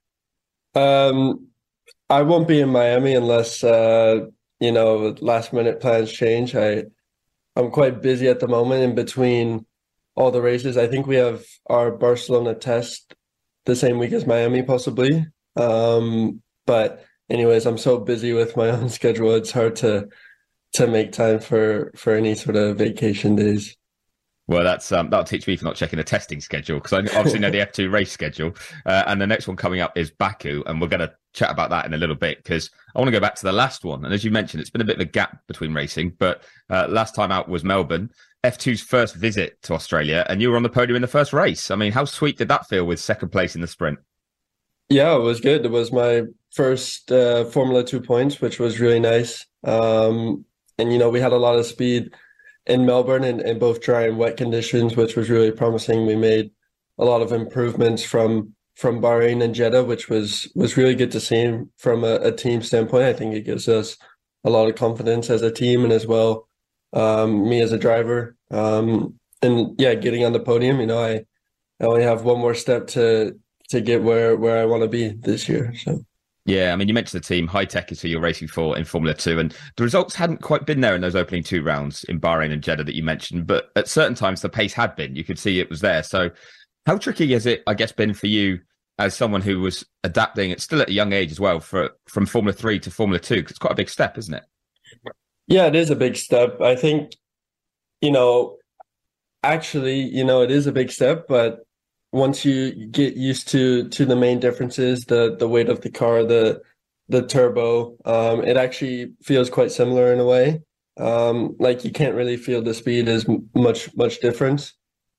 Um, I won't be in Miami unless, uh, you know, last minute plans change. I, I'm quite busy at the moment in between all the races. I think we have our Barcelona test the same week as Miami, possibly. Um, but... Anyways, I'm so busy with my own schedule. It's hard to to make time for, for any sort of vacation days. Well, that's um, that'll teach me for not checking the testing schedule, because I obviously know the F two race schedule. Uh, and the next one coming up is Baku, and we're going to chat about that in a little bit, because I want to go back to the last one. And as you mentioned, it's been a bit of a gap between racing, but uh, last time out was Melbourne, F two's first visit to Australia, and you were on the podium in the first race. I mean, how sweet did that feel with second place in the sprint? Yeah, it was good. It was my first uh, Formula Two points, which was really nice. Um, and, you know, we had a lot of speed in Melbourne in, in both dry and wet conditions, which was really promising. We made a lot of improvements from from Bahrain and Jeddah, which was was really good to see from a, a team standpoint. I think it gives us a lot of confidence as a team, and as well, um, me as a driver. Um, and yeah, getting on the podium, you know, I, I only have one more step to to get where, where I want to be this year. So Yeah, I mean, you mentioned the team. High Tech is who you're racing for in Formula Two, and the results hadn't quite been there in those opening two rounds in Bahrain and Jeddah that you mentioned, but at certain times the pace had been. You could see it was there. So how tricky has it, I guess, been for you as someone who was adapting, it's still at a young age as well, for from Formula Three to Formula Two? Because it's quite a big step, isn't it? Yeah, it is a big step. I think, you know, actually, you know, it is a big step, but once you get used to to the main differences, the the weight of the car, the the turbo, um, it actually feels quite similar in a way. Um, like you can't really feel the speed as much much difference.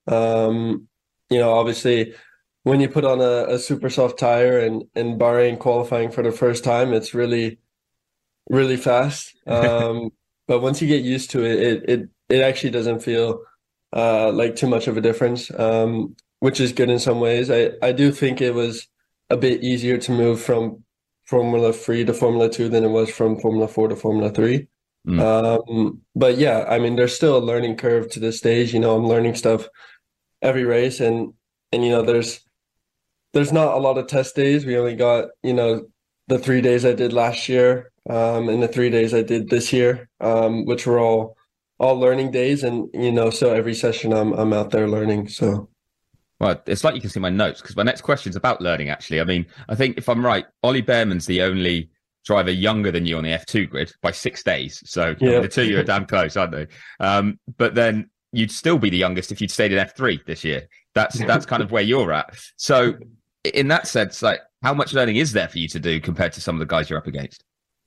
Um, you know, obviously, when you put on a, a super soft tire and in Bahrain qualifying for the first time, it's really really fast. Um, but once you get used to it, it it it actually doesn't feel uh, like too much of a difference. Um, which is good in some ways. I, I do think it was a bit easier to move from Formula Three to Formula Two than it was from Formula Four to Formula Three. Mm. Um, but yeah, I mean, there's still a learning curve to this stage. You know, I'm learning stuff every race, and and you know, there's there's not a lot of test days. We only got, you know, the three days I did last year, um, and the three days I did this year, um, which were all all learning days. And you know, so every session I'm I'm out there learning. So. Well, it's like you can see my notes, because my next question is about learning, actually. I mean, I think if I'm right, Ollie Behrman's the only driver younger than you on the F two grid by six days. So yeah. I mean, the two of you are damn close, aren't they? Um, but then you'd still be the youngest if you'd stayed in F three this year. That's that's kind of where you're at. So in that sense, like, how much learning is there for you to do compared to some of the guys you're up against?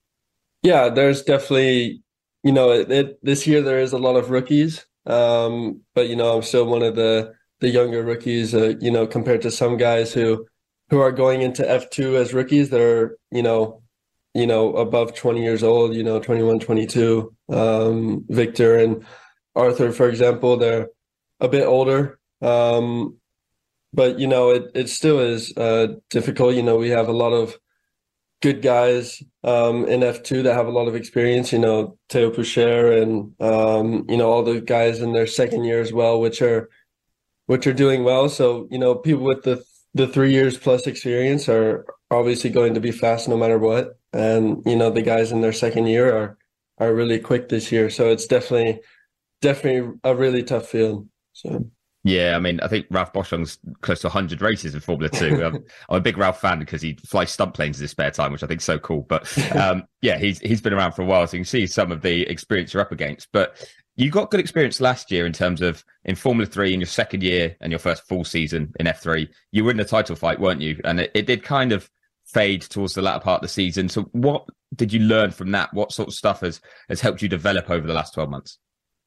Yeah, there's definitely, you know, it, it, this year there is a lot of rookies. Um, but, you know, I'm still one of the the younger rookies, uh, you know, compared to some guys who who are going into F two as rookies that are, you know, you know, above twenty years old, you know, twenty-one, twenty-two. Um, Victor and Arthur, for example, they're a bit older. Um, but, you know, it, it still is uh, difficult. You know, we have a lot of good guys um, in F two that have a lot of experience, you know, Theo Poucher and, um, you know, all the guys in their second year as well, which are which are doing well. So, you know, people with the the three years plus experience are obviously going to be fast no matter what. And, you know, the guys in their second year are are really quick this year. So it's definitely, definitely a really tough field. So. Yeah, I mean, I think Ralph Boschung's close to one hundred races in Formula Two. I'm, I'm a big Ralph fan because he flies stunt planes in his spare time, which I think is so cool. But um, yeah, he's he's been around for a while, so you can see some of the experience you're up against. But you got good experience last year in terms of in Formula Three in your second year and your first full season in F three. You were in the title fight, weren't you? And it, it did kind of fade towards the latter part of the season. So what did you learn from that? What sort of stuff has, has helped you develop over the last twelve months?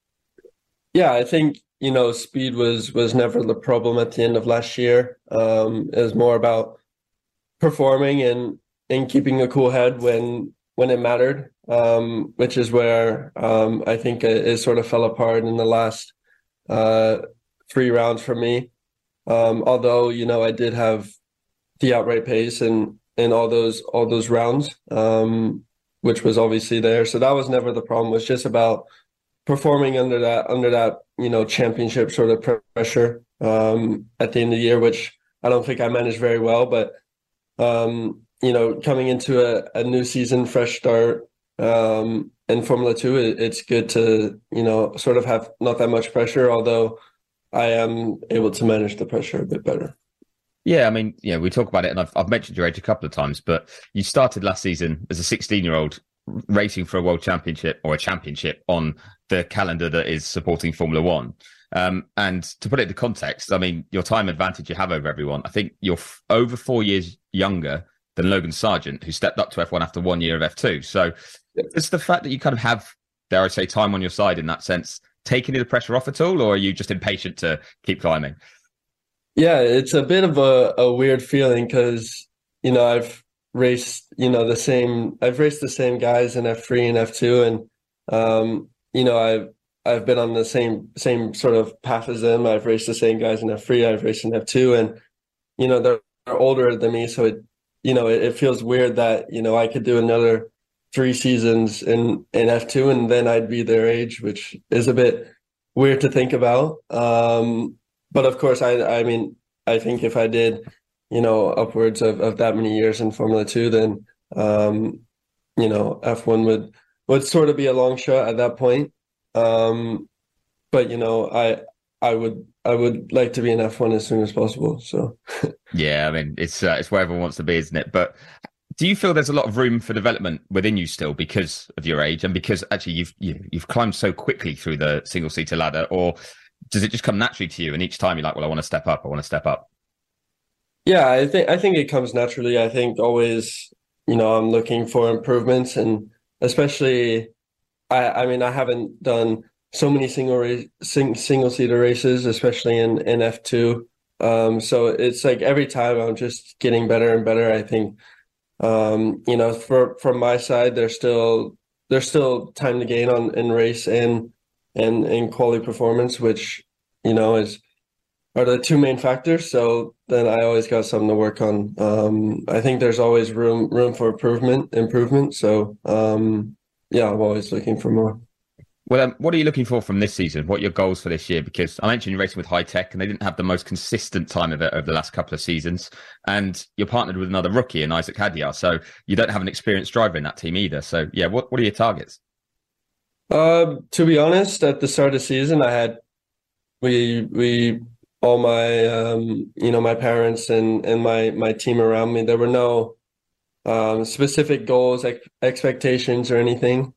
Yeah, I think, you know, speed was was never the problem at the end of last year. Um, it was more about performing and, and keeping a cool head when when it mattered. Um, which is where um, I think it, it sort of fell apart in the last uh, three rounds for me. Um, although, you know, I did have the outright pace in, in all those all those rounds, um, which was obviously there. So that was never the problem. It was just about performing under that under that you know championship sort of pressure um, at the end of the year, which I don't think I managed very well. But um, you know, coming into a, a new season, fresh start. Um, in Formula Two, it, it's good to, you know, sort of have not that much pressure, although I am able to manage the pressure a bit better. Yeah, I mean, yeah, we talk about it, and I've, I've mentioned your age a couple of times, but you started last season as a sixteen-year-old racing for a world championship or a championship on the calendar that is supporting Formula One. Um, and to put it into context, I mean, your time advantage you have over everyone, I think you're f- over four years younger than Logan Sargent, who stepped up to F one after one year of F two. So it's the fact that you kind of have, dare I say, time on your side in that sense, taking the pressure off at all, or are you just impatient to keep climbing? Yeah, it's a bit of a, a weird feeling because, you know, I've raced, you know, the same, I've raced the same guys in F three and F two, and, um, you know, I've, I've been on the same, same sort of path as them. I've raced the same guys in F three, I've raced in F two, and, you know, they're, they're older than me. So it, you know, it, it feels weird that, you know, I could do another three seasons in, in F two and then I'd be their age, which is a bit weird to think about. Um, but of course, I I mean, I think if I did, you know, upwards of, of that many years in Formula Two, then um, you know, F one would would sort of be a long shot at that point. Um, but you know, I I would I would like to be in F one as soon as possible. So yeah, I mean, it's uh, it's where everyone wants to be, isn't it? But do you feel there's a lot of room for development within you still because of your age and because actually you've you, you've climbed so quickly through the single seater ladder, or does it just come naturally to you and each time you're like, well, I want to step up, I want to step up? Yeah, I think I think it comes naturally. I think always, you know, I'm looking for improvements, and especially, I I mean, I haven't done so many single race, sing, single seater races, especially in in F two. Um, so it's like every time I'm just getting better and better. I think. Um, you know, for from my side, there's still there's still time to gain on in race and and in quality performance, which you know is are the two main factors. So then I always got something to work on. Um, I think there's always room room for improvement improvement. So um, yeah, I'm always looking for more. Well, um, what are you looking for from this season? What are your goals for this year? Because I mentioned you're racing with High Tech and they didn't have the most consistent time of it over the last couple of seasons. And you're partnered with another rookie in Isaac Hadjar. So you don't have an experienced driver in that team either. So yeah, what, what are your targets? Uh, to be honest, at the start of the season, I had, we, we, all my, um, you know, my parents and, and my, my team around me, there were no um, specific goals, ex- expectations or anything.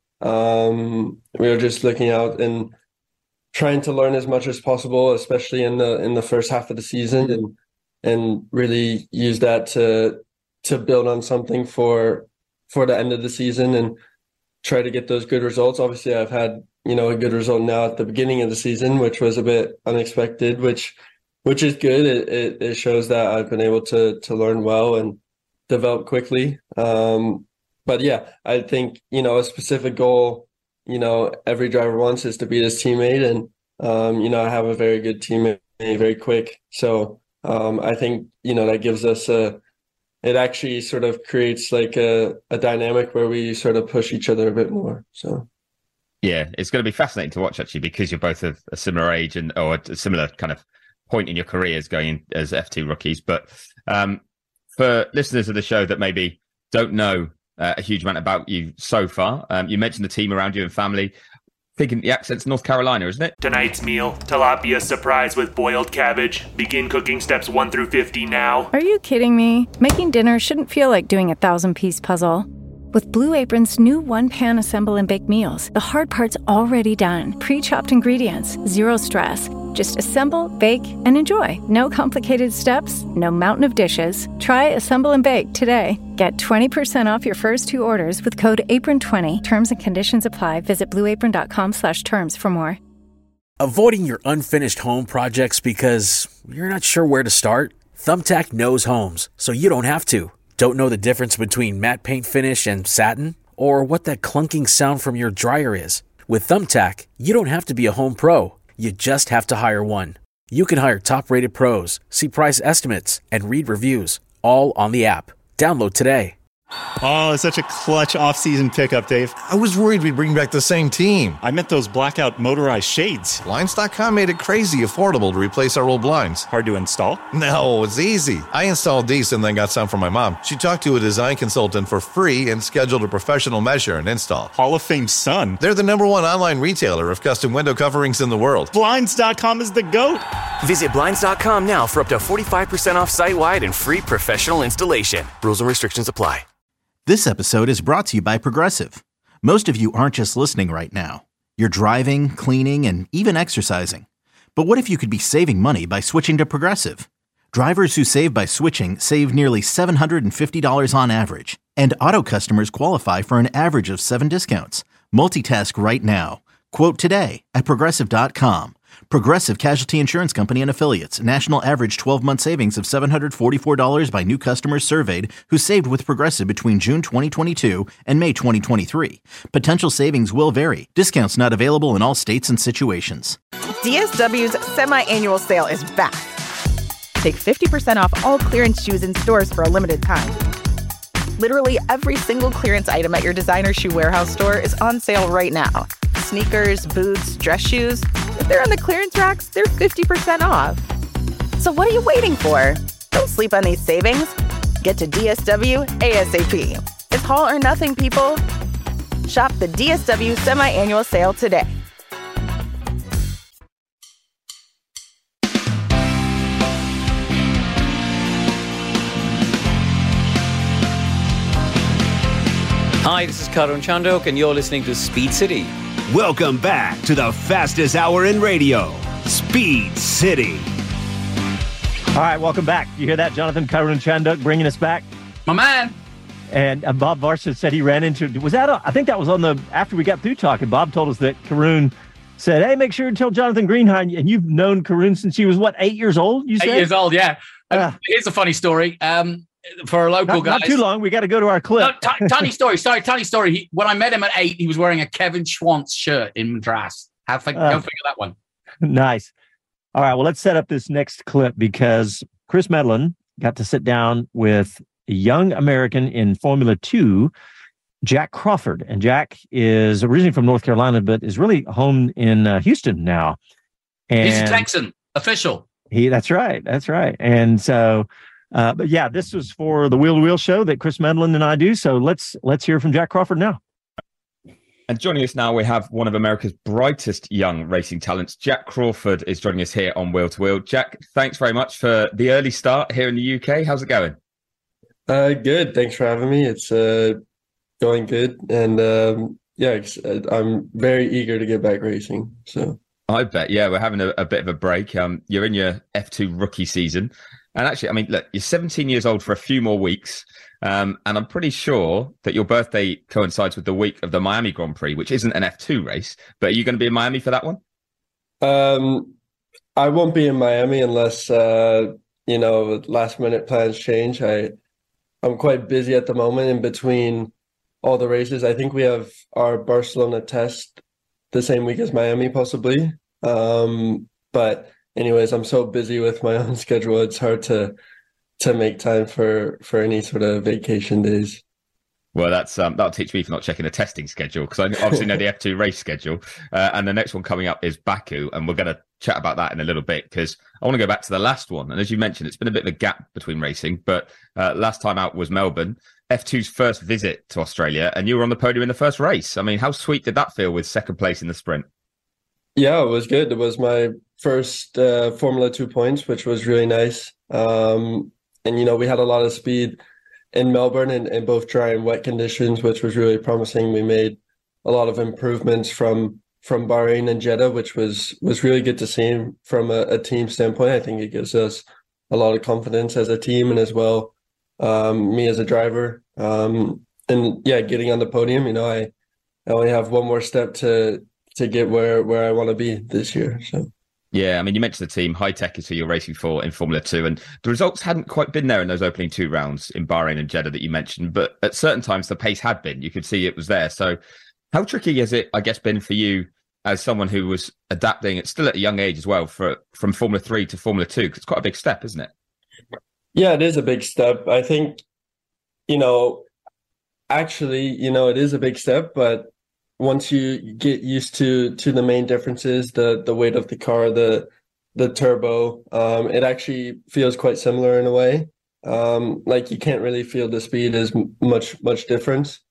Um, we were just looking out and trying to learn as much as possible, especially in the in the first half of the season, and and really use that to to build on something for for the end of the season and try to get those good results. Obviously, I've had you know a good result now at the beginning of the season, which was a bit unexpected, which which is good. It it, it shows that I've been able to to learn well and develop quickly. Um, But yeah, I think, you know, a specific goal, you know, every driver wants is to beat his teammate. And, um, you know, I have a very good teammate, very quick. So um, I think, you know, that gives us a, it actually sort of creates like a, a dynamic where we sort of push each other a bit more. So. Yeah, it's going to be fascinating to watch actually, because you're both of a similar age and or a similar kind of point in your careers going in as F two rookies. But um, for listeners of the show that maybe don't know Uh, a huge amount about you so far. Um, you mentioned the team around you and family. Thinking the accent's North Carolina, isn't it? Tonight's meal, tilapia surprise with boiled cabbage. Begin cooking steps one through fifty now. Are you kidding me? Making dinner shouldn't feel like doing a thousand-piece puzzle. With Blue Apron's new one-pan assemble and bake meals, the hard part's already done. Pre-chopped ingredients, zero stress. Just assemble, bake, and enjoy. No complicated steps, no mountain of dishes. Try Assemble and Bake today. Get twenty percent off your first two orders with code apron twenty. Terms and conditions apply. Visit blueapron.com slash terms for more. Avoiding your unfinished home projects because you're not sure where to start? Thumbtack knows homes, so you don't have to. Don't know the difference between matte paint finish and satin? Or what that clunking sound from your dryer is? With Thumbtack, you don't have to be a home pro. You just have to hire one. You can hire top-rated pros, see price estimates, and read reviews, all on the app. Download today. Oh, it's such a clutch off-season pickup, Dave. I was worried we'd bring back the same team. I meant those blackout motorized shades. Blinds dot com made it crazy affordable to replace our old blinds. Hard to install? No, it's easy. I installed these and then got some from my mom. She talked to a design consultant for free and scheduled a professional measure and install. Hall of Fame son. They're the number one online retailer of custom window coverings in the world. Blinds dot com is the GOAT. Visit Blinds dot com now for up to forty-five percent off site-wide and free professional installation. Rules and restrictions apply. This episode is brought to you by Progressive. Most of you aren't just listening right now. You're driving, cleaning, and even exercising. But what if you could be saving money by switching to Progressive? Drivers who save by switching save nearly seven hundred fifty dollars on average. And auto customers qualify for an average of seven discounts. Multitask right now. Quote today at Progressive dot com. Progressive Casualty Insurance Company and Affiliates. National average twelve-month savings of seven hundred forty-four dollars by new customers surveyed who saved with Progressive between June twenty twenty-two and May twenty twenty-three. Potential savings will vary. Discounts not available in all states and situations. D S W's semi-annual sale is back. Take fifty percent off all clearance shoes in stores for a limited time. Literally every single clearance item at your designer shoe warehouse store is on sale right now. Sneakers, boots, dress shoes. If they're on the clearance racks, they're fifty percent off. So what are you waiting for? Don't sleep on these savings. Get to D S W ASAP. It's all or nothing, people. Shop the D S W Semi-Annual Sale today. Hi, this is Karun Chandok, and you're listening to Speed City. Welcome back to the fastest hour in radio, Speed City. All right, welcome back. You hear that, Jonathan? Karun Chandok bringing us back. My man. And uh, Bob Varsha said he ran into, was that, a, I think that was on the, after we got through talking, Bob told us that Karun said, hey, make sure to tell Jonathan Greenhine, and you've known Karun since he was, what, eight years old, you said? Eight years old, yeah. Uh, Here's a funny story. Um, for a local not, guy. Not too long. We got to go to our clip. No, t- tiny story. Sorry, tiny story. He, when I met him at eight, he was wearing a Kevin Schwantz shirt in Madras. Have uh, go figure that one. Nice. All right. Well, let's set up this next clip because Chris Medland got to sit down with a young American in Formula Two, Jack Crawford. And Jack is originally from North Carolina, but is really home in uh, Houston now. And he's a Texan official. He. That's right. That's right. And so. Uh, but yeah, this was for the Wheel to Wheel show that Chris Medland and I do. So let's let's hear from Jack Crawford now. And joining us now, we have one of America's brightest young racing talents. Jack Crawford is joining us here on Wheel to Wheel. Jack, thanks very much for the early start here in the U K. How's it going? Uh, good. Thanks for having me. It's uh, going good. And um, yeah, I'm very eager to get back racing. So I bet. Yeah, we're having a, a bit of a break. Um, you're in your F two rookie season. And actually, I mean, look, you're seventeen years old for a few more weeks. Um, and I'm pretty sure that your birthday coincides with the week of the Miami Grand Prix, which isn't an F two race. But are you going to be in Miami for that one? Um, I won't be in Miami unless, uh, you know, last minute plans change. I, I'm quite busy at the moment in between all the races. I think we have our Barcelona test the same week as Miami, possibly. Um, but anyways, I'm so busy with my own schedule. It's hard to to make time for, for any sort of vacation days. Well, that's um, that'll teach me for not checking a testing schedule because I obviously know the F two race schedule. Uh, and the next one coming up is Baku, and we're going to chat about that in a little bit because I want to go back to the last one. And as you mentioned, it's been a bit of a gap between racing, but uh, last time out was Melbourne, F two's first visit to Australia, and you were on the podium in the first race. I mean, how sweet did that feel with second place in the sprint? Yeah, it was good. It was my first uh, Formula Two points, which was really nice. Um, and, you know, we had a lot of speed in Melbourne in, in both dry and wet conditions, which was really promising. We made a lot of improvements from from Bahrain and Jeddah, which was was really good to see from a, a team standpoint. I think it gives us a lot of confidence as a team and as well um, me as a driver. Um, and yeah, getting on the podium, you know, I, I only have one more step to to get where, where I want to be this year. So. Yeah, I mean, you mentioned the team. High Tech is who you're racing for in Formula Two, and the results hadn't quite been there in those opening two rounds in Bahrain and Jeddah that you mentioned, but at certain times the pace had been. You could see it was there. So how tricky has it, I guess, been for you as someone who was adapting, it's still at a young age as well, for from Formula Three to Formula Two? Because it's quite a big step, isn't it? Yeah, it is a big step. I think, you know, actually, you know, it is a big step, but once you get used to to the main differences, the the weight of the car, the the turbo, um, it actually feels quite similar in a way. Um, like you can't really feel the speed as much much difference.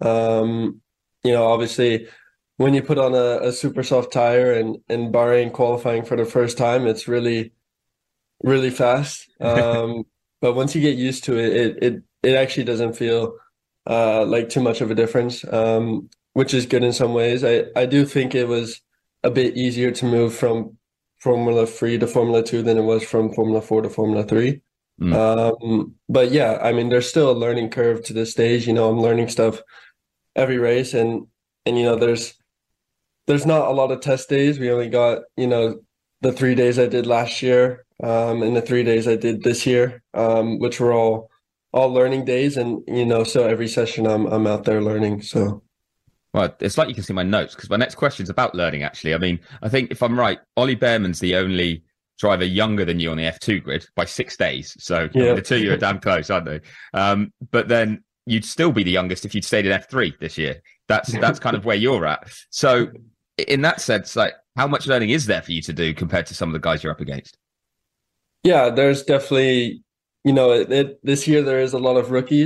Um, you know, obviously, when you put on a, a super soft tire and in Bahrain qualifying for the first time, it's really really fast. Um, but once you get used to it, it it it actually doesn't feel uh, like too much of a difference. Um, which is good in some ways. I, I do think it was a bit easier to move from Formula Three to Formula Two than it was from Formula Four to Formula Three. Mm. Um, but yeah, I mean, there's still a learning curve to this stage. You know, I'm learning stuff every race, and and you know, there's there's not a lot of test days. We only got, you know, the three days I did last year, um, and the three days I did this year, um, which were all all learning days, and you know, so every session I'm I'm out there learning. So. Well, it's like you can see my notes because my next question is about learning, actually. I mean, I think if I'm right, Ollie Behrman's the only driver younger than you on the F two grid by six days. So yeah. I mean, the two of you are damn close, aren't they? Um, but then you'd still be the youngest if you'd stayed in F three this year. That's that's kind of where you're at. So in that sense, like, how much learning is there for you to do compared to some of the guys you're up against? Yeah, there's definitely, you know, it, it, this year there is a lot of rookies.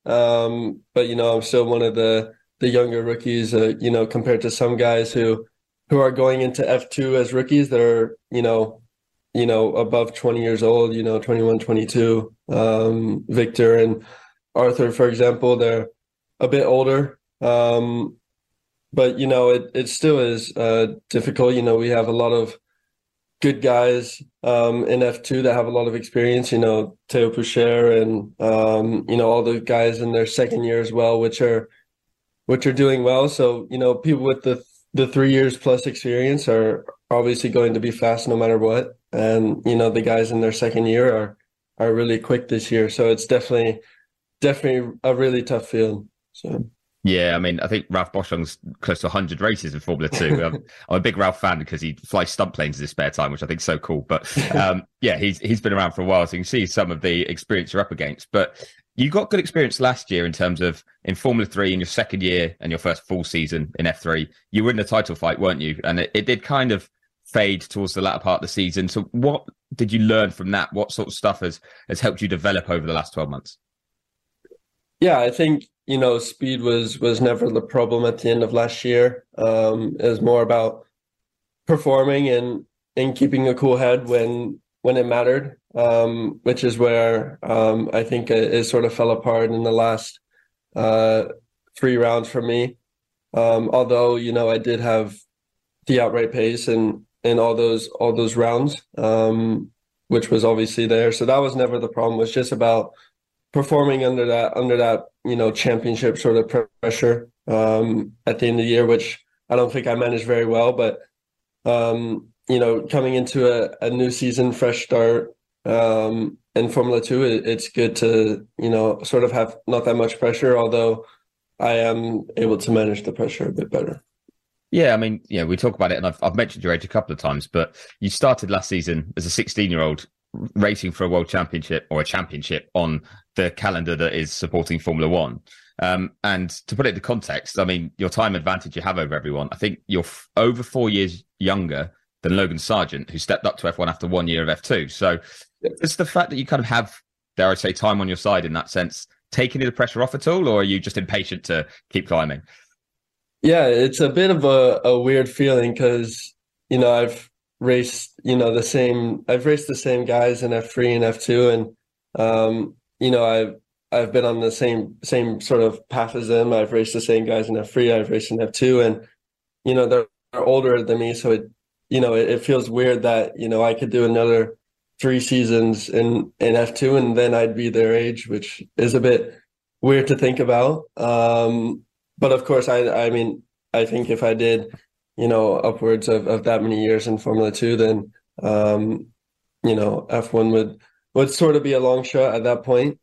Um, but, you know, I'm still one of the, the younger rookies, uh, you know, compared to some guys who, who are going into F two as rookies. They're, you know, you know, above twenty years old, you know, twenty-one, twenty-two. Um, Victor and Arthur, for example, they're a bit older. Um, but, you know, it, it still is uh, difficult. You know, we have a lot of good guys um, in F two that have a lot of experience, you know, Theo Poucher and, um, you know, all the guys in their second year as well, which are, which are doing well. So, you know, people with the, the three years plus experience are obviously going to be fast no matter what. And, you know, the guys in their second year are, are really quick this year. So it's definitely, definitely a really tough field. So. Yeah, I mean, I think Ralph Boschung's close to one hundred races in Formula Two. I'm, I'm a big Ralph fan because he flies stunt planes in his spare time, which I think is so cool. But um, yeah, he's he's been around for a while, so you can see some of the experience you're up against. But you got good experience last year in terms of in Formula Three in your second year and your first full season in F three. You were in the title fight, weren't you? And it, it did kind of fade towards the latter part of the season. So what did you learn from that? What sort of stuff has has helped you develop over the last twelve months? Yeah, I think, you know, speed was was never the problem at the end of last year. Um, it was more about performing and and keeping a cool head when when it mattered, um, which is where um, I think it, it sort of fell apart in the last uh, three rounds for me. Um, although, you know, I did have the outright pace and in all those all those rounds, um, which was obviously there. So that was never the problem. It was just about performing under that under that you know championship sort of pressure um at the end of the year, which I don't think I managed very well. But um you know coming into a, a new season, fresh start um in Formula Two, it, it's good to you know sort of have not that much pressure, although I am able to manage the pressure a bit better. Yeah, I mean, yeah, we talk about it, and I've I've mentioned your age a couple of times, but you started last season as a sixteen-year-old racing for a world championship or a championship on the calendar that is supporting Formula One. Um, and to put it into context, I mean, your time advantage you have over everyone, I think you're f- over four years younger than Logan Sargent, who stepped up to F one after one year of F two. So it's the fact that you kind of have, dare I say, time on your side in that sense, taking the pressure off at all, or are you just impatient to keep climbing? Yeah, it's a bit of a, a weird feeling because, you know, I've raced, you know, the same, I've raced the same guys in F three and F two. And, um, you know, I've, I've been on the same, same sort of path as them. I've raced the same guys in F three, I've raced in F two, and, you know, they're, they're older than me. So it, you know, it, it feels weird that, you know, I could do another three seasons in, in F two and then I'd be their age, which is a bit weird to think about. Um, but of course, I, I mean, I think if I did, you know, upwards of, of that many years in Formula Two, then, um, you know, F one would, would sort of be a long shot at that point.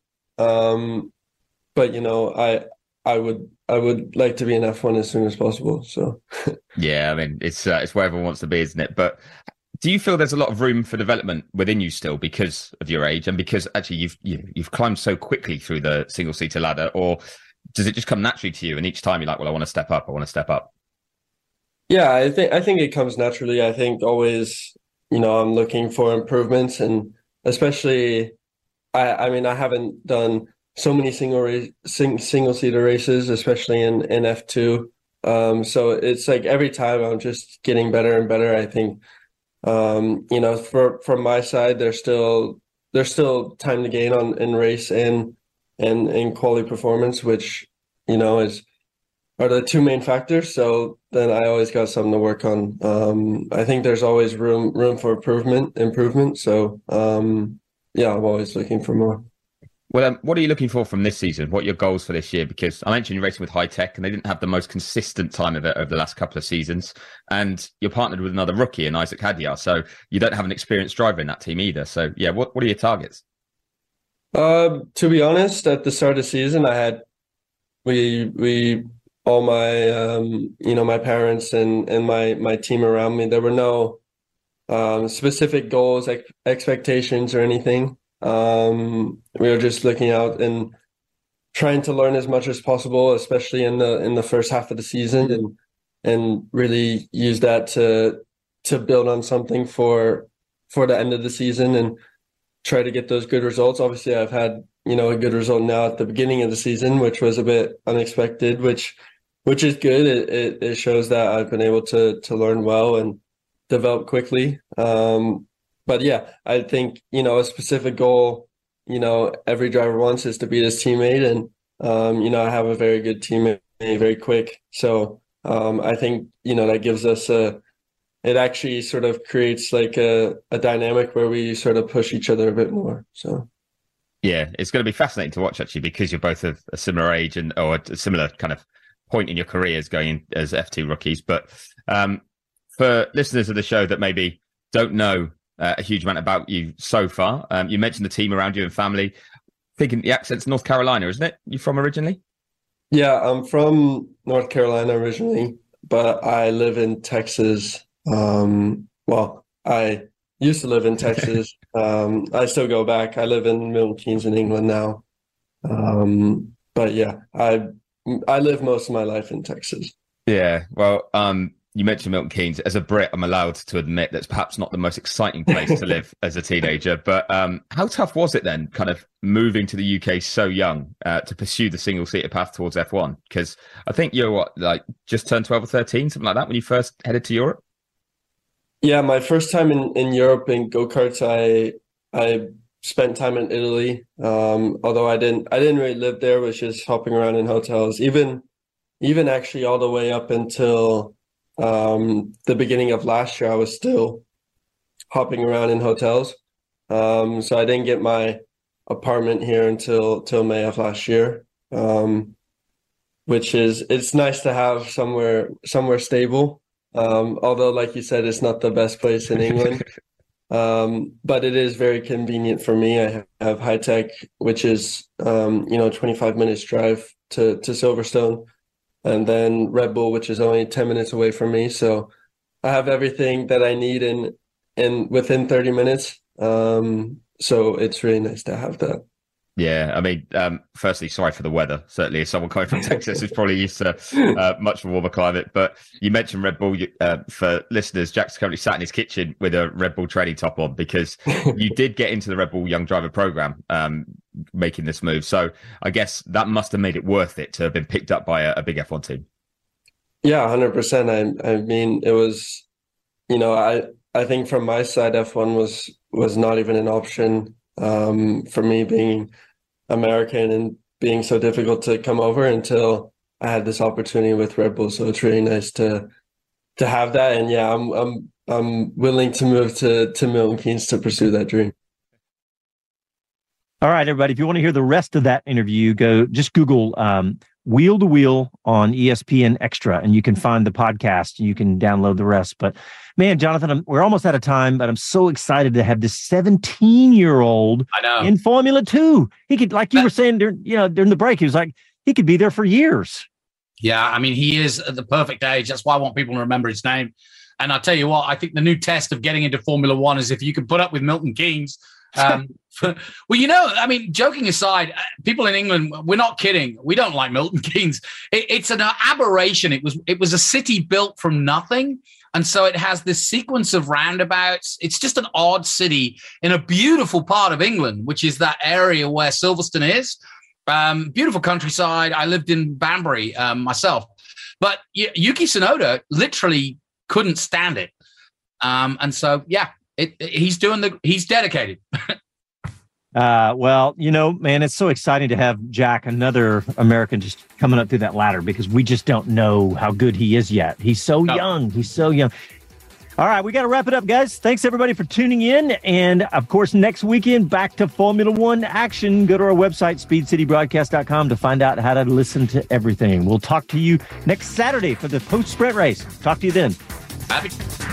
Um, but, you know, I, I would, I would like to be in F one as soon as possible. So, yeah, I mean, it's, uh, it's where everyone wants to be, isn't it? But do you feel there's a lot of room for development within you still because of your age and because actually you've, you, you've climbed so quickly through the single seater ladder, or does it just come naturally to you? And each time you're like, well, I want to step up, I want to step up. Yeah, I think I think it comes naturally. I think always, you know, I'm looking for improvements, and especially, I I mean, I haven't done so many single race, sing, single seater races, especially in in F two. Um, so it's like every time I'm just getting better and better. I think, um, you know, for from my side, there's still there's still time to gain on in race and and in quality performance, which you know is. are the two main factors. So then I always got something to work on. Um, I think there's always room room for improvement. Improvement. So um, yeah, I'm always looking for more. Well, um, what are you looking for from this season? What are your goals for this year? Because I mentioned you're racing with High Tech, and they didn't have the most consistent time of it over the last couple of seasons. And you're partnered with another rookie in Isaac Hadjar, so you don't have an experienced driver in that team either. So yeah, what what are your targets? Uh, to be honest, at the start of the season, I had we we. all my, um, you know, my parents and, and my, my team around me, there were no um, specific goals, ex- expectations or anything. Um, we were just looking out and trying to learn as much as possible, especially in the in the first half of the season, and and really use that to to build on something for for the end of the season and try to get those good results. Obviously, I've had you know, a good result now at the beginning of the season, which was a bit unexpected, which which is good. It it, it shows that I've been able to to learn well and develop quickly. Um, but yeah, I think, you know, a specific goal, you know, every driver wants is to beat his teammate. And, um, you know, I have a very good teammate, very quick. So um, I think, you know, that gives us a, it actually sort of creates like a, a dynamic where we sort of push each other a bit more. So. Yeah, it's going to be fascinating to watch, actually, because you're both of a similar age and or a similar kind of point in your careers going in as F two rookies. But um, for listeners of the show that maybe don't know uh, a huge amount about you so far, um, you mentioned the team around you and family. Thinking the accent's North Carolina, isn't it? You from originally? Yeah, I'm from North Carolina originally, but I live in Texas. Um, well, I used to live in Texas. um, I still go back. I live in Milton Keynes in England now. Um, but yeah, I I live most of my life in Texas. Yeah, well, um, you mentioned Milton Keynes. As a Brit, I'm allowed to admit that's perhaps not the most exciting place to live as a teenager. But um, how tough was it then, kind of moving to the U K so young uh, to pursue the single-seater path towards F one? Because I think you're, what, like just turned twelve or thirteen, something like that, when you first headed to Europe? Yeah, my first time in, in Europe in go-karts, I I spent time in Italy. Um, although I didn't I didn't really live there, was just hopping around in hotels. Even even actually all the way up until um, the beginning of last year, I was still hopping around in hotels. Um, so I didn't get my apartment here until till May of last year. Um, which is it's nice to have somewhere somewhere stable. Um, although, like you said, it's not the best place in England, um, but it is very convenient for me. I have High Tech, which is, um, you know, twenty-five minutes drive to, to Silverstone, and then Red Bull, which is only ten minutes away from me. So I have everything that I need in, in within thirty minutes. Um, so it's really nice to have that. Yeah, I mean, um, firstly, sorry for the weather. Certainly, as someone coming from Texas who's probably used to uh, much warmer climate. But you mentioned Red Bull. Uh, for listeners, Jack's currently sat in his kitchen with a Red Bull training top on because you did get into the Red Bull Young Driver program, um, making this move. So I guess that must have made it worth it to have been picked up by a, a big F one team. Yeah, one hundred percent. I, I mean, it was, you know, I, I think from my side, F one was was not even an option. Um, for me being American and being so difficult to come over until I had this opportunity with Red Bull. So it's really nice to to have that. And yeah, I'm I'm I'm willing to move to to Milton Keynes to pursue that dream. All right, everybody. If you want to hear the rest of that interview, go just Google um, Wheel to Wheel on E S P N Extra, and you can find the podcast. You can download the rest. But man, Jonathan, I'm, we're almost out of time, but I'm so excited to have this seventeen-year-old I know. in Formula Two. He could, like you were saying, during, you know, during the break, he was like, he could be there for years. Yeah, I mean, he is at the perfect age. That's why I want people to remember his name. And I'll tell you what, I think the new test of getting into Formula One is if you can put up with Milton Keynes. Um, well, you know, I mean, joking aside, people in England, we're not kidding. We don't like Milton Keynes. It, it's an aberration. It was it was a city built from nothing. And so it has this sequence of roundabouts. It's just an odd city in a beautiful part of England, which is that area where Silverstone is. Um, beautiful countryside. I lived in Banbury um, myself. But y- Yuki Tsunoda literally couldn't stand it. Um, and so, yeah. It, it, he's doing the, he's dedicated. uh, well, you know, man, it's so exciting to have Jack, another American, just coming up through that ladder because we just don't know how good he is yet. He's so no. young. He's so young. All right, we got to wrap it up, guys. Thanks, everybody, for tuning in. And, of course, next weekend, back to Formula One action. Go to our website, speed city broadcast dot com, to find out how to listen to everything. We'll talk to you next Saturday for the post-sprint race. Talk to you then. Happy.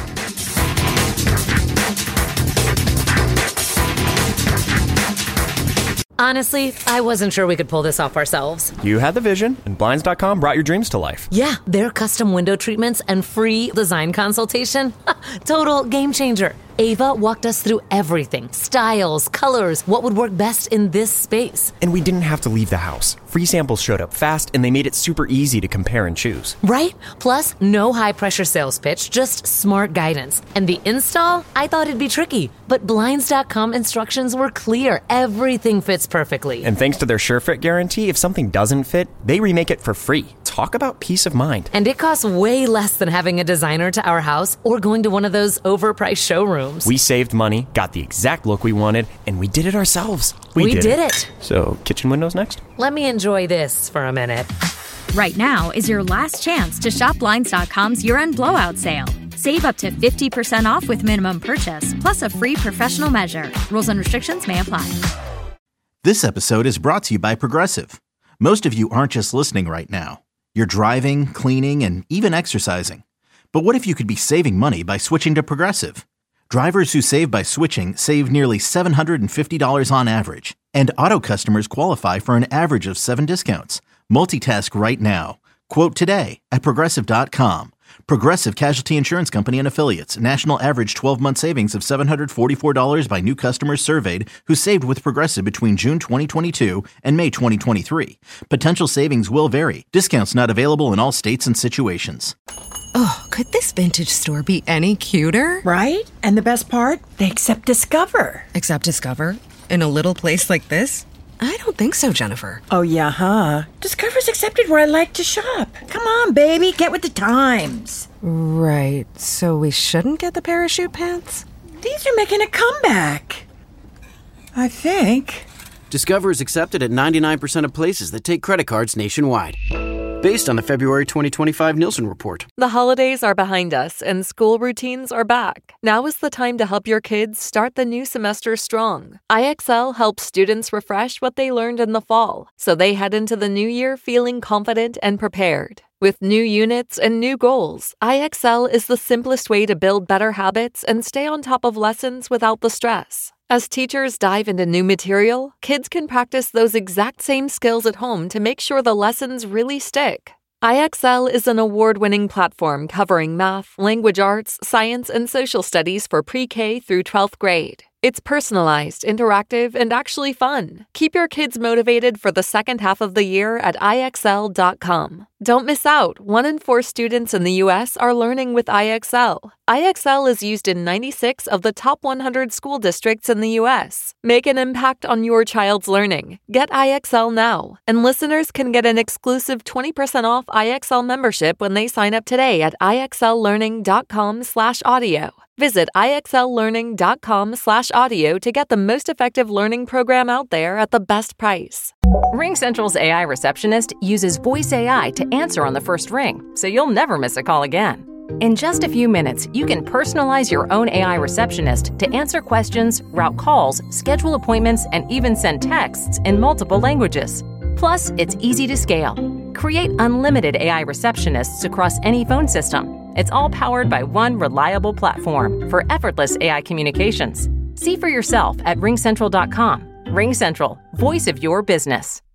Honestly, I wasn't sure we could pull this off ourselves. You had the vision, and Blinds dot com brought your dreams to life. Yeah, their custom window treatments and free design consultation. Total game changer. Ava walked us through everything. Styles, colors, what would work best in this space. And we didn't have to leave the house. Free samples showed up fast, and they made it super easy to compare and choose. Right? Plus, no high-pressure sales pitch, just smart guidance. And the install? I thought it'd be tricky, but Blinds dot com instructions were clear. Everything fits perfectly. And thanks to their SureFit guarantee, if something doesn't fit, they remake it for free. Talk about peace of mind. And it costs way less than having a designer to our house or going to one of those overpriced showrooms. We saved money, got the exact look we wanted, and we did it ourselves. We, we did, did it. it. So, kitchen windows next? Let me enjoy this for a minute. Right now is your last chance to shop Blinds dot com's year-end blowout sale. Save up to fifty percent off with minimum purchase, plus a free professional measure. Rules and restrictions may apply. This episode is brought to you by Progressive. Most of you aren't just listening right now. You're driving, cleaning, and even exercising. But what if you could be saving money by switching to Progressive? Drivers who save by switching save nearly seven hundred fifty dollars on average. And auto customers qualify for an average of seven discounts. Multitask right now. Quote today at Progressive dot com. Progressive Casualty Insurance Company and Affiliates. National average twelve-month savings of seven hundred forty-four dollars by new customers surveyed who saved with Progressive between June twenty twenty-two and May twenty twenty-three. Potential savings will vary. Discounts not available in all states and situations. Oh, could this vintage store be any cuter? Right? And the best part? They accept Discover. Accept Discover? In a little place like this? I don't think so, Jennifer. Oh, yeah, huh? Discover's accepted where I like to shop. Come on, baby, get with the times. Right, so we shouldn't get the parachute pants? These are making a comeback. I think. Discover is accepted at ninety-nine percent of places that take credit cards nationwide. Based on the February twenty twenty-five Nielsen report. The holidays are behind us and school routines are back. Now is the time to help your kids start the new semester strong. I X L helps students refresh what they learned in the fall, so they head into the new year feeling confident and prepared. With new units and new goals, I X L is the simplest way to build better habits and stay on top of lessons without the stress. As teachers dive into new material, kids can practice those exact same skills at home to make sure the lessons really stick. I X L is an award-winning platform covering math, language arts, science, and social studies for pre-K through twelfth grade. It's personalized, interactive, and actually fun. Keep your kids motivated for the second half of the year at I X L dot com. Don't miss out. One in four students in the U S are learning with I X L. I X L is used in ninety-six of the top one hundred school districts in the U S. Make an impact on your child's learning. Get I X L now. And listeners can get an exclusive twenty percent off I X L membership when they sign up today at I X L learning dot com slash audio. Visit I X L learning dot com slash audio to get the most effective learning program out there at the best price. RingCentral's A I receptionist uses voice A I to answer on the first ring, so you'll never miss a call again. In just a few minutes, you can personalize your own A I receptionist to answer questions, route calls, schedule appointments, and even send texts in multiple languages. Plus, it's easy to scale. Create unlimited A I receptionists across any phone system. It's all powered by one reliable platform for effortless A I communications. See for yourself at ring central dot com. RingCentral, voice of your business.